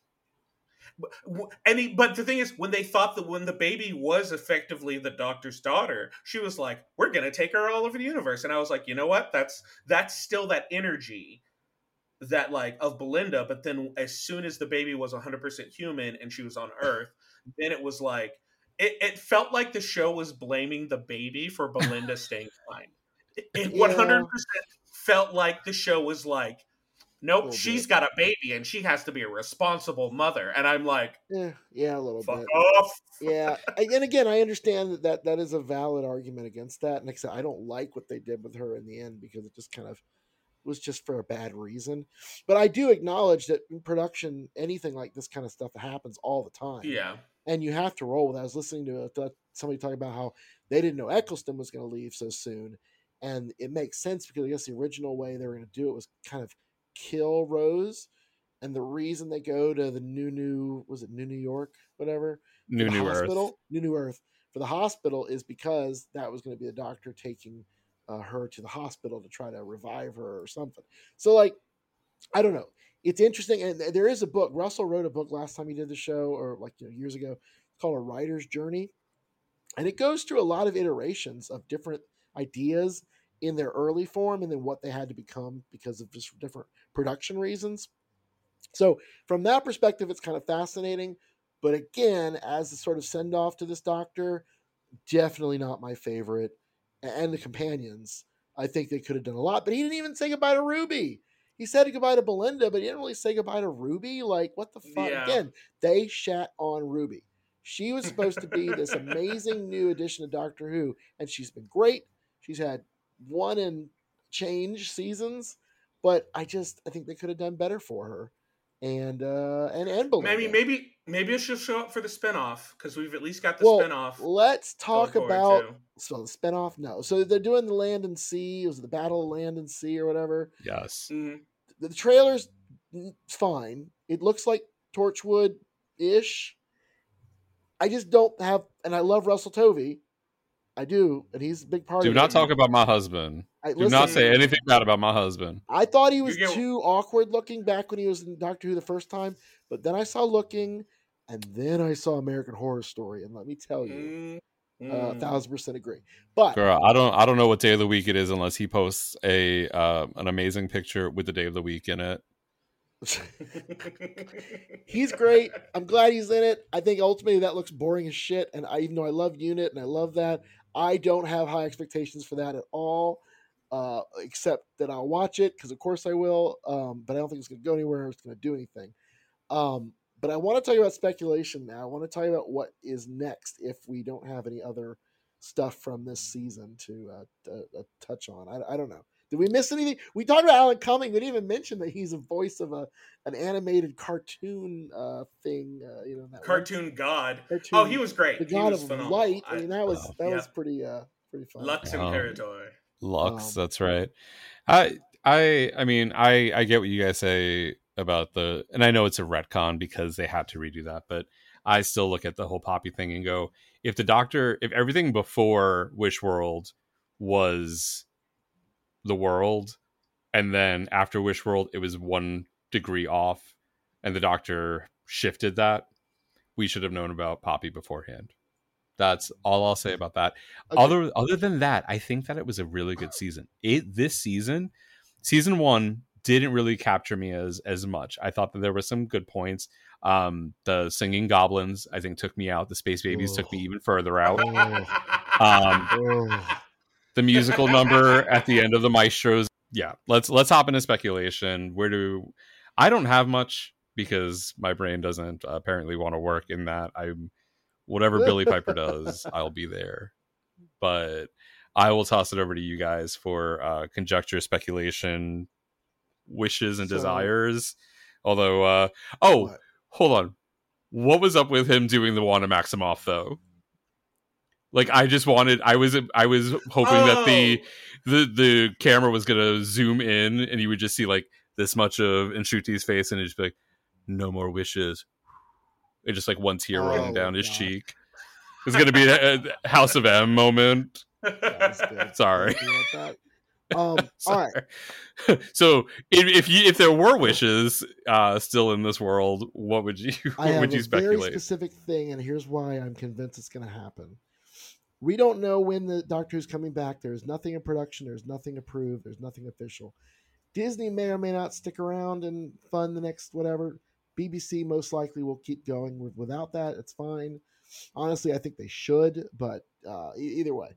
S5: but the thing is, when they thought that when the baby was effectively the doctor's daughter, she was like, we're going to take her all over the universe. And I was like, you know what? That's still that energy that like of Belinda. But then as soon as the baby was 100% human and she was on Earth, then it was like, it felt like the show was blaming the baby for Belinda staying fine. It 100% felt like the show was like, nope, she's got a baby and she has to be a responsible mother. And I'm like,
S4: a little
S5: fuck
S4: bit.
S5: off.
S4: Yeah. And again, I understand that is a valid argument against that. And like I said, I don't like what they did with her in the end because it just kind of was just for a bad reason. But I do acknowledge that in production, anything like this kind of stuff happens all the time.
S5: Yeah.
S4: And you have to roll with it. I was listening to somebody talk about how they didn't know Eccleston was going to leave so soon. And it makes sense because I guess the original way they were going to do it was kind of kill Rose, and the reason they go to the New York, whatever,
S3: New
S4: hospital, New Earth for the hospital is because that was going to be the doctor taking her to the hospital to try to revive her or something. So like, I don't know. It's interesting, and there is a book. Russell wrote a book last time he did the show, or like years ago. It's called A Writer's Journey, and it goes through a lot of iterations of different ideas in their early form and then what they had to become because of just different production reasons. So from that perspective, it's kind of fascinating. But again, as a sort of send off to this doctor, definitely not my favorite. And the companions, I think they could have done a lot, but he didn't even say goodbye to Ruby. He said goodbye to Belinda, but he didn't really say goodbye to Ruby. Like, what the fuck?
S5: Yeah.
S4: Again, they shat on Ruby. She was supposed to be this amazing new addition to Doctor Who, and she's been great. She's had one and change seasons, but I think they could have done better for her. And Belinda.
S5: Maybe it should show up for the spinoff because we've at least got the spinoff.
S4: Let's talk about the spinoff. No, so they're doing the Land and Sea. It was the Battle of Land and Sea or whatever.
S3: Yes.
S5: Mm-hmm.
S4: The trailer's fine. It looks like Torchwood ish. I just don't have, and I love Russell Tovey. I do, and he's a big part of it.
S3: Do not talk about my husband. Do not say anything bad about my husband.
S4: I thought he was too awkward looking back when he was in Doctor Who the first time, but then I saw Looking, and then I saw American Horror Story, and let me tell you, 1,000% agree. But
S3: girl, I don't know what day of the week it is unless he posts an amazing picture with the day of the week in it.
S4: He's great. I'm glad he's in it. I think ultimately that looks boring as shit, and even though I love Unit and I love that, I don't have high expectations for that at all, except that I'll watch it because of course I will, but I don't think it's going to go anywhere or it's going to do anything. But I want to tell you about speculation now. I want to tell you about what is next if we don't have any other stuff from this season to touch on. I don't know. Did we miss anything? We talked about Alan Cumming. We didn't even mention that he's a voice of an animated cartoon thing.
S5: Cartoon God. Oh, he was great.
S4: The God
S5: of
S4: Light. I mean, that was pretty fun.
S5: Lux Imperator.
S3: Lux, that's right. I mean, I get what you guys say about and I know it's a retcon because they had to redo that, but I still look at the whole Poppy thing and go, if everything before Wish World was the world, and then after Wish World it was 1 degree off, and the Doctor shifted that, we should have known about Poppy beforehand. That's all I'll say about that. Okay. Other than that, I think that it was a really good season. This season 1 didn't really capture me as much. I thought that there were some good points. The singing goblins, I think, took me out. The space babies took me even further out. The musical number at the end of the Maestros. Yeah, let's hop into speculation. I don't have much because my brain doesn't apparently want to work in that. Whatever Billy Piper does, I'll be there. But I will toss it over to you guys for conjecture, speculation, wishes, and desires. Although, hold on. What was up with him doing the Wanda Maximoff, though? Like I was hoping that the camera was gonna zoom in and you would just see like this much of Nshuti's face and it'd just be like, no more wishes. And just like one tear running down his cheek. It's gonna be a House of M moment. Sorry.
S4: All right.
S3: So if there were wishes still in this world, what would you
S4: I have
S3: would you
S4: a
S3: speculate?
S4: very specific thing, and here's why I'm convinced it's going to happen. We don't know when the Doctor Who's coming back. There's nothing in production. There's nothing approved. There's nothing official. Disney may or may not stick around and fund the next whatever. BBC most likely will keep going without that. It's fine. Honestly, I think they should, but either way.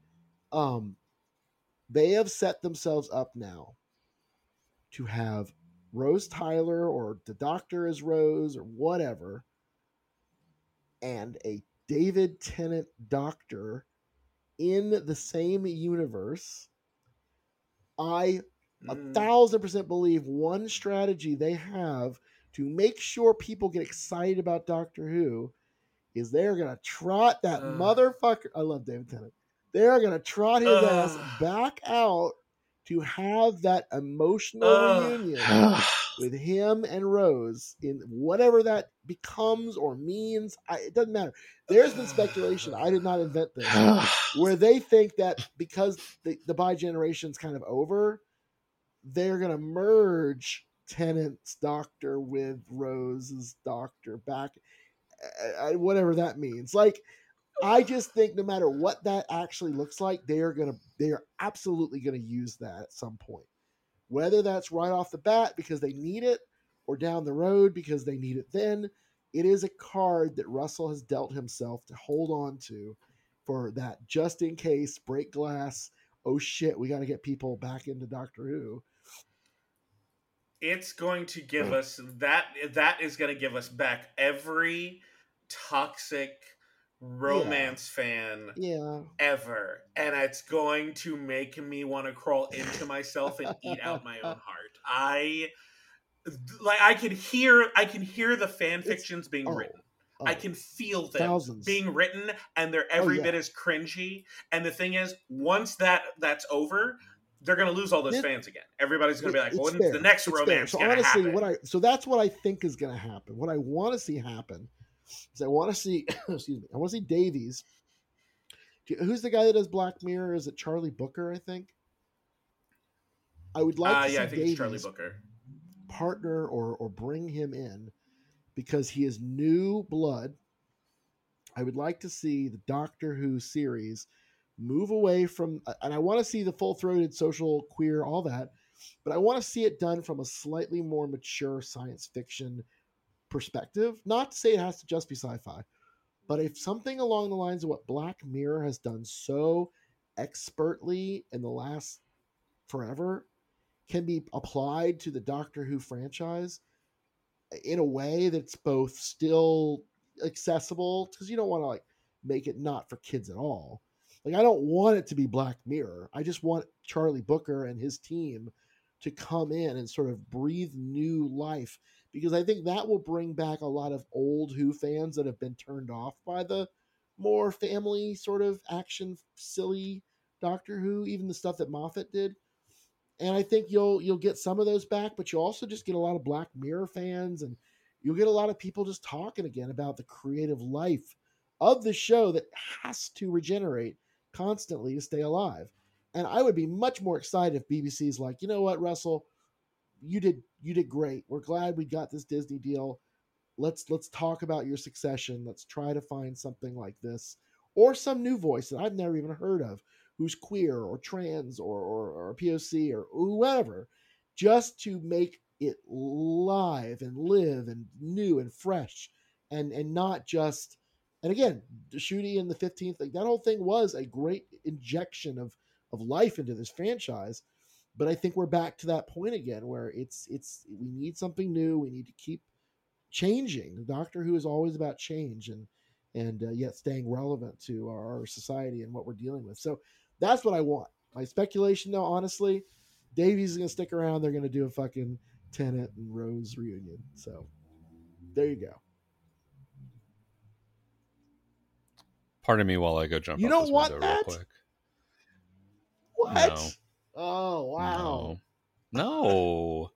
S4: They have set themselves up now to have Rose Tyler or the Doctor as Rose or whatever, and a David Tennant Doctor in the same universe. I 1,000% believe one strategy they have to make sure people get excited about Doctor Who is they're going to trot that motherfucker. I love David Tennant. They're going to trot his ass back out to have that emotional reunion with him and Rose in whatever that becomes or means. It doesn't matter. There's been speculation. I did not invent this. Where they think that because the bi-generation's kind of over, they're going to merge Tennant's Doctor with Rose's Doctor back. Whatever that means. Like, I just think no matter what that actually looks like, they are absolutely going to use that at some point. Whether that's right off the bat because they need it or down the road because they need it then, it is a card that Russell has dealt himself to hold on to for that just in case, break glass, oh shit, we got to get people back into Doctor Who.
S5: It's going to give us that is going to give us back every toxic romance fan ever, and it's going to make me want to crawl into myself and eat out my own heart. I can hear the fan fictions being written. I can feel them being written, and they're every bit as cringy. And the thing is, once that's over, they're going to lose all those fans again. Everybody's going to be like, "Well, when's the next romance going to happen?"
S4: So that's what I think is going to happen. What I want to see happen is I want to see, excuse me, I want to see Davies. Who's the guy that does Black Mirror? Is it Charlie Booker? I think. I would like to see Davies
S5: Charlie Booker
S4: partner or bring him in because he is new blood. I would like to see the Doctor Who series move away from, and I want to see the full-throated social queer, all that, but I want to see it done from a slightly more mature science fiction perspective. Not to say it has to just be sci-fi, but if something along the lines of what Black Mirror has done so expertly in the last forever can be applied to the Doctor Who franchise in a way that's both still accessible, because you don't want to like make it not for kids at all. Like, I don't want it to be Black Mirror. I just want Charlie Booker and his team to come in and sort of breathe new life, because I think that will bring back a lot of old Who fans that have been turned off by the more family sort of action, silly Doctor Who, even the stuff that Moffat did. And I think you'll get some of those back, but you'll also just get a lot of Black Mirror fans, and you'll get a lot of people just talking again about the creative life of the show that has to regenerate constantly to stay alive. And I would be much more excited if BBC's like, you know what, Russell, you did great. We're glad we got this Disney deal. Let's talk about your succession. Let's try to find something like this, or some new voice that I've never even heard of, who's queer or trans or POC or whoever, just to make it live and live and new and fresh, and not just. And again, Ncuti in the 15th, like that whole thing was a great injection of life into this franchise. But I think we're back to that point again where it's we need something new. We need to keep changing. Doctor Who is always about change and yet staying relevant to our society and what we're dealing with. So that's what I want. My speculation, though, honestly, Davies is going to stick around. They're going to do a fucking Tennant and Rose reunion. So there you go.
S3: Pardon me while I go jump.
S4: You
S3: out
S4: don't
S3: this
S4: want
S3: window
S4: that?
S3: real quick.
S4: What?
S3: No.
S4: Oh wow.
S3: No.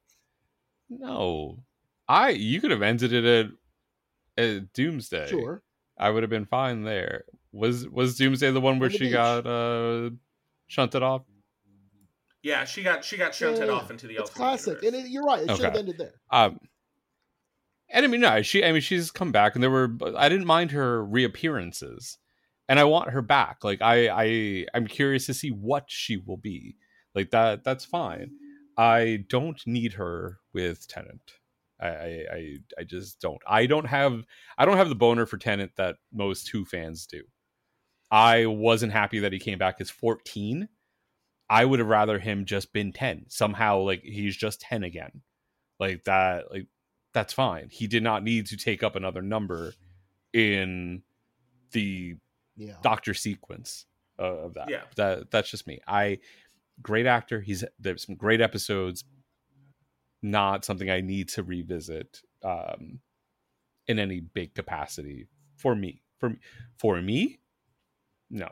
S3: You could have ended it at Doomsday.
S4: Sure.
S3: I would have been fine there. Was Doomsday the one where
S4: On the
S3: she
S4: beach.
S3: got shunted off?
S5: Yeah, she got shunted
S4: Yeah.
S5: off into the
S4: It's
S5: alternate
S4: classic,
S5: universe.
S4: and you're right. It should have
S3: Okay.
S4: ended there.
S3: And I mean, no, she's come back, and I didn't mind her reappearances, and I want her back. Like I'm curious to see what she will be. Like that's fine. I don't need her with Tennant. I just don't. I don't have the boner for Tennant that most Who fans do. I wasn't happy that he came back as 14. I would have rather him just been 10. Somehow, like, he's just 10 again. Like that, like, that's fine. He did not need to take up another number in the Doctor sequence of that.
S5: Yeah.
S3: That's just me. Great actor. There's some great episodes. Not something I need to revisit in any big capacity for me. For me, no.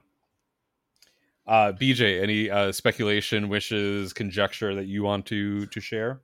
S3: BJ, any speculation, wishes, conjecture that you want to share?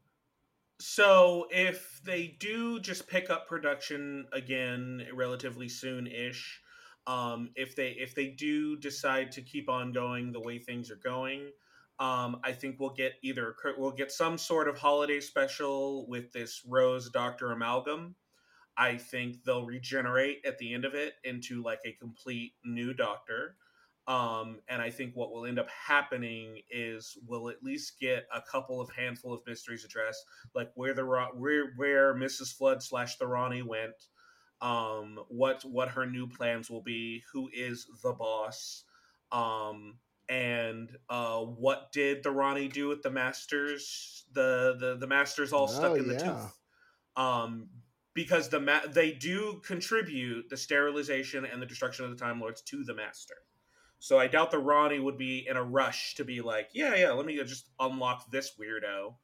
S5: So if they do just pick up production again relatively soon-ish, if they do decide to keep on going the way things are going, I think we'll get some sort of holiday special with this Rose Doctor amalgam. I think they'll regenerate at the end of it into like a complete new Doctor. And I think what will end up happening is we'll at least get a handful of mysteries addressed, like where Mrs. Flood / the Ronnie went, what her new plans will be, who is the boss, and what did the Ronnie do with the Masters? The Masters all stuck in the tooth. Because they do contribute the sterilization and the destruction of the Time Lords to the Master. So I doubt the Ronnie would be in a rush to be like, yeah, let me just unlock this weirdo.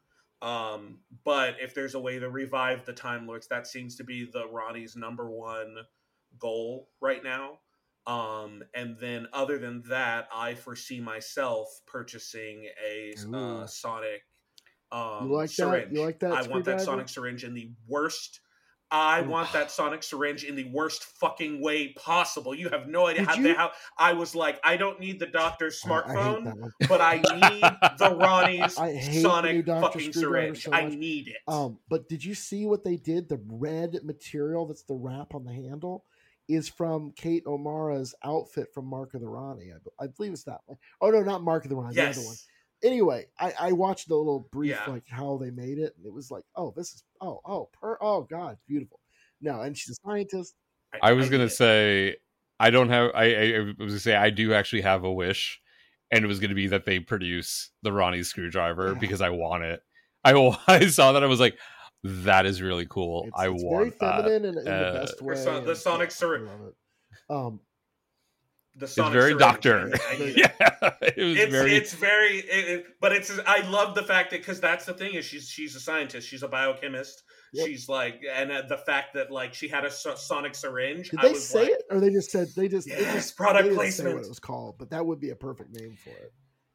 S5: But if there's a way to revive the Time Lords, that seems to be the Ronnie's number one goal right now. And then other than that, I foresee myself purchasing a Sonic syringe.
S4: You like that?
S5: I want that Sonic syringe in the worst. I want that Sonic syringe in the worst fucking way possible. You have no idea how I was like, I don't need the Doctor's smartphone, but I need the Ronnie's Sonic fucking syringe. So I need it.
S4: But did you see what they did? The red material that's the wrap on the handle is from Kate O'Mara's outfit from Mark of the Ronnie. I believe it's that one. Oh no, not Mark of the Ronnie, the other one. Anyway, I watched the little brief, like how they made it, and it was like, oh, this is oh god, beautiful. No, and she's a scientist.
S3: I was gonna say I don't have. I was gonna say I do actually have a wish, and it was gonna be that they produce the Ronnie screwdriver because I want it. I saw that, I was like, that is really cool. It's want
S4: very feminine
S3: that.
S4: in the best way.
S5: The Sonic syringe.
S3: It's very Doctor. Yeah,
S5: it's very. But I love the fact that, because that's the thing, is she's a scientist. She's a biochemist. Yep. She's like, and the fact that like she had a Sonic syringe.
S4: Did they say it, or they just said they just
S5: product placement?
S4: Say what it was called, but that would be a perfect name for it.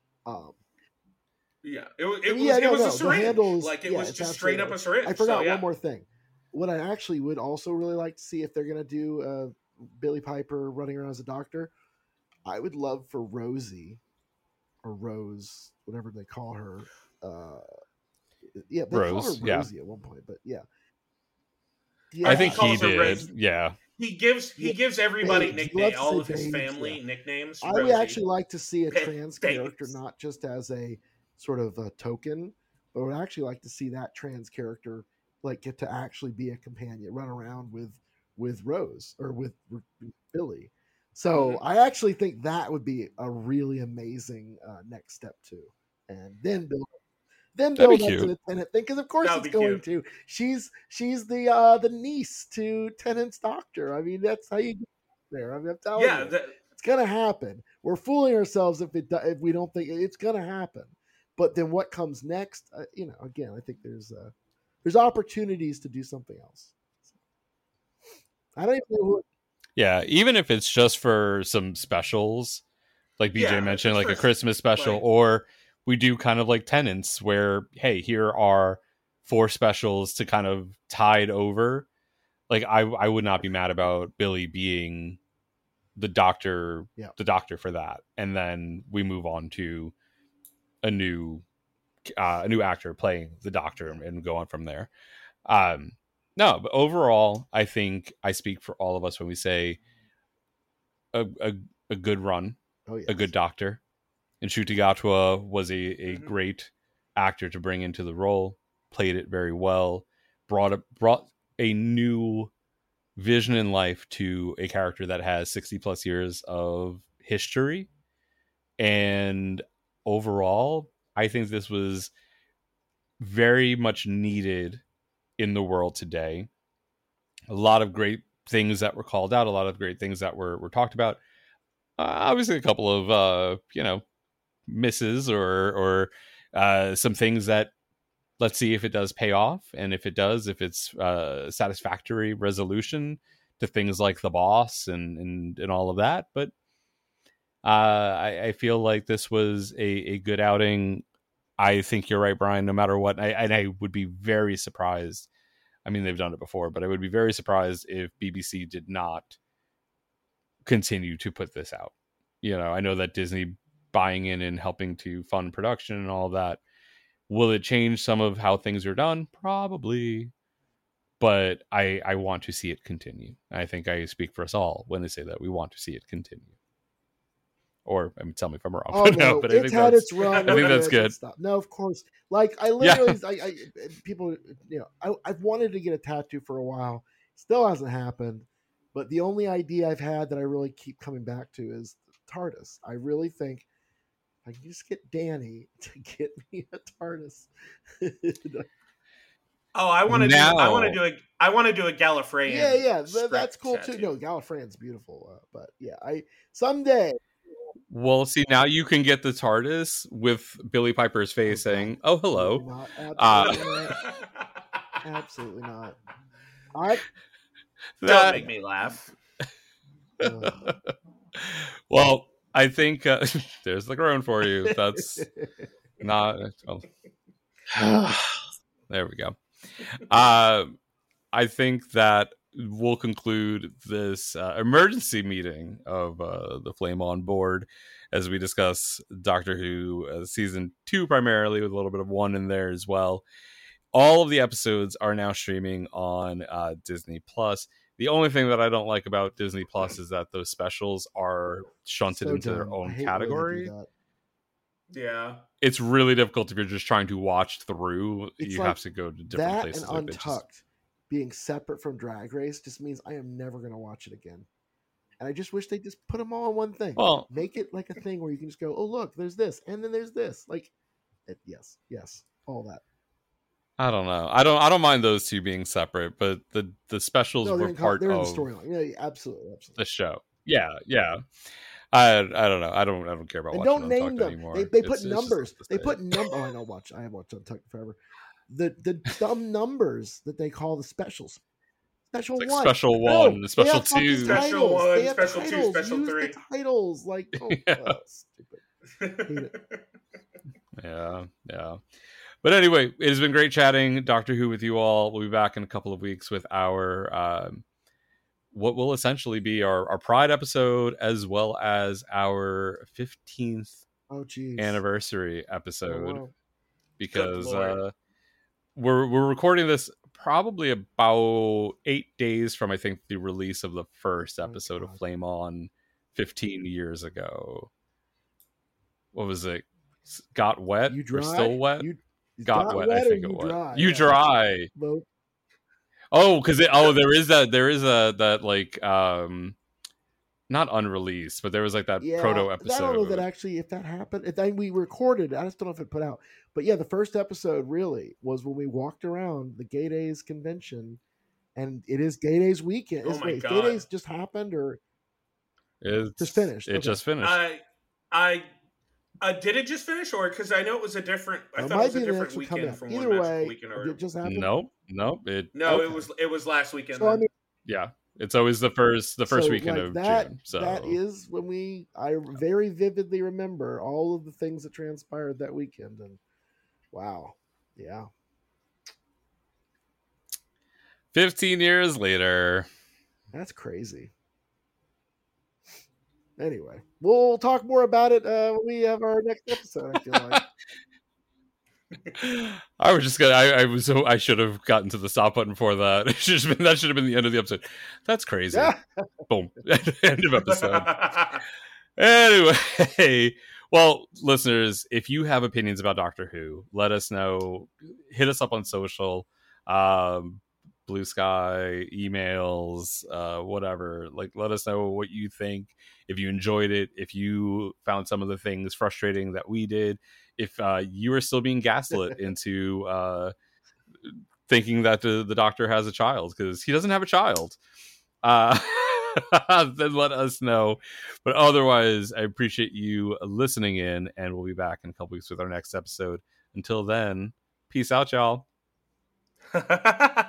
S5: Yeah, it was a syringe.
S4: Handles,
S5: like it was just straight up a syringe.
S4: I forgot one more thing. What I actually would also really like to see, if they're gonna do Billie Piper running around as a doctor, I would love for Rosie or Rose, whatever they call her. They call her Rosie at one point, but yeah.
S3: I think he did.
S5: Rose.
S3: Yeah.
S5: He gives everybody nicknames, all of his family nicknames.
S4: I would actually like to see a trans character, not just as a sort of a token, but I would actually like to see that trans character like get to actually be a companion, run around with Rose or with Billy. So I actually think that would be a really amazing next step too, and then build up to the Tennant thing, because of course it's going to. She's the niece to Tennant's doctor. I mean, that's how you get there. I mean, I'm telling you, it's gonna happen. We're fooling ourselves if we don't think it's gonna happen. But then what comes next? Again, I think there's opportunities to do something else. I don't even know who.
S3: Yeah, even if it's just for some specials, like BJ
S5: Yeah,
S3: mentioned,
S5: just
S3: like a
S5: for,
S3: Christmas special,
S5: like-
S3: or we do kind of like Tenants, where hey, here are 4 specials to kind of tide over. Like I would not be mad about Billy being the doctor,
S4: Yeah.
S3: the doctor for that, and then we move on to a new actor playing the doctor and go on from there. No, but overall, I think I speak for all of us when we say a good run,
S4: Oh yeah.
S3: a good doctor. And Ncuti Gatwa was a
S5: Mhm.
S3: great actor to bring into the role, played it very well, brought a new vision in life to a character that has 60 plus years of history. And overall, I think this was very much needed in the world today. A lot of great things that were called out, a lot of great things that were talked about. Obviously, a couple of misses or some things that let's see if it does pay off, and if it does, if it's satisfactory resolution to things like the boss and all of that. But I feel like this was a good outing. I think you're right, Brian. No matter what, I would be very surprised. I mean, they've done it before, but I would be very surprised if BBC did not continue to put this out. You know, I know that Disney buying in and helping to fund production and all that. Will it change some of how things are done? Probably. But I want to see it continue. I think I speak for us all when I say that we want to see it continue. Or, I mean, tell me if I'm wrong.
S4: Oh
S3: but
S4: no,
S3: but
S4: it's had its run.
S3: I think that's good.
S4: Stop. No, of course. Like I literally, people, I've wanted to get a tattoo for a while. Still hasn't happened. But the only idea I've had that I really keep coming back to is TARDIS. I really think I can just get Danny to get me a TARDIS.
S5: Oh, I want to do. I want to do a Gallifreyan.
S4: Yeah, that's cool
S5: tattoo.
S4: too. No, Gallifreyan's beautiful, but yeah, someday.
S3: Well, see, now you can get the TARDIS with Billy Piper's face saying, "Oh, hello."
S4: Absolutely not.
S5: Don't make me laugh.
S3: Well, I think there's the groan for you. That's not. There we go. I think that we'll conclude this emergency meeting of the Flame on Board as we discuss Doctor Who season 2 primarily, with a little bit of 1 in there as well. All of the episodes are now streaming on Disney Plus. The only thing that I don't like about Disney Plus is that those specials are shunted into their own category.
S5: Yeah,
S3: it's really difficult if you're just trying to watch through.
S4: It's
S3: you
S4: like
S3: have to go to different places.
S4: And Untucked being separate from Drag Race just means I am never going to watch it again. And I just wish they just put them all in one thing.
S3: Well,
S4: make it like a thing where you can just go, oh look, there's this, and then there's this. Like, yes, all that.
S3: I don't know. I don't mind those two being separate, but the specials were part of
S4: the storyline. Yeah, absolutely.
S3: The show. Yeah. I don't know. I don't care about.
S4: And
S3: watching
S4: don't name them.
S3: Anymore.
S4: They put numbers. They put numbers. Oh, I haven't watched Untucked forever. The dumb numbers that they call the specials. Special
S3: like
S4: 1,
S3: special 1,
S4: no,
S3: special 2,
S5: special 1, special 2, special
S4: Use
S5: 3.
S4: The titles like stupid.
S3: Yeah. But anyway, it has been great chatting Doctor Who with you all. We'll be back in a couple of weeks with our what will essentially be our Pride episode, as well as our 15th anniversary episode.
S4: wow.
S3: Because we're recording this probably about 8 days from, I think, the release of the first episode of Flame On 15 years ago. What was it? Got Wet? Or Still Wet? Got Wet, I think it was.
S4: Dry,
S3: You Dry.
S4: Both.
S3: Oh, because there is that like not unreleased, but there was like that proto episode.
S4: I don't know that actually if that happened. If we recorded, I just don't know if it put out. But yeah, the first episode really was when we walked around the Gay Days convention, and it is Gay Days weekend.
S5: Oh my God.
S4: Gay Days just happened, or
S3: it's
S4: just finished?
S3: It just finished.
S5: I did it just finish, or because I know it was a different. I thought it was a different weekend from
S4: Either
S5: one
S4: way,
S5: weekend. Or
S4: it just happened.
S3: No.
S5: It was last weekend.
S4: So, I mean,
S3: yeah. It's always the first
S4: So,
S3: weekend
S4: like,
S3: of
S4: that
S3: June. So
S4: that is when I very vividly remember all of the things that transpired that weekend, and wow, yeah.
S3: 15 years later.
S4: That's crazy. Anyway, we'll talk more about it when we have our next episode, I feel like.
S3: I should have gotten to the stop button for that. That should have been the end of the episode. That's crazy. Boom. End of episode. Anyway, well, listeners, if you have opinions about Doctor Who, let us know. Hit us up on social. Blue Sky, emails, whatever. Like, let us know what you think. If you enjoyed it, if you found some of the things frustrating that we did, if you are still being gaslit into thinking that the Doctor has a child, because he doesn't have a child, then let us know. But otherwise, I appreciate you listening in, and we'll be back in a couple weeks with our next episode. Until then, peace out, y'all.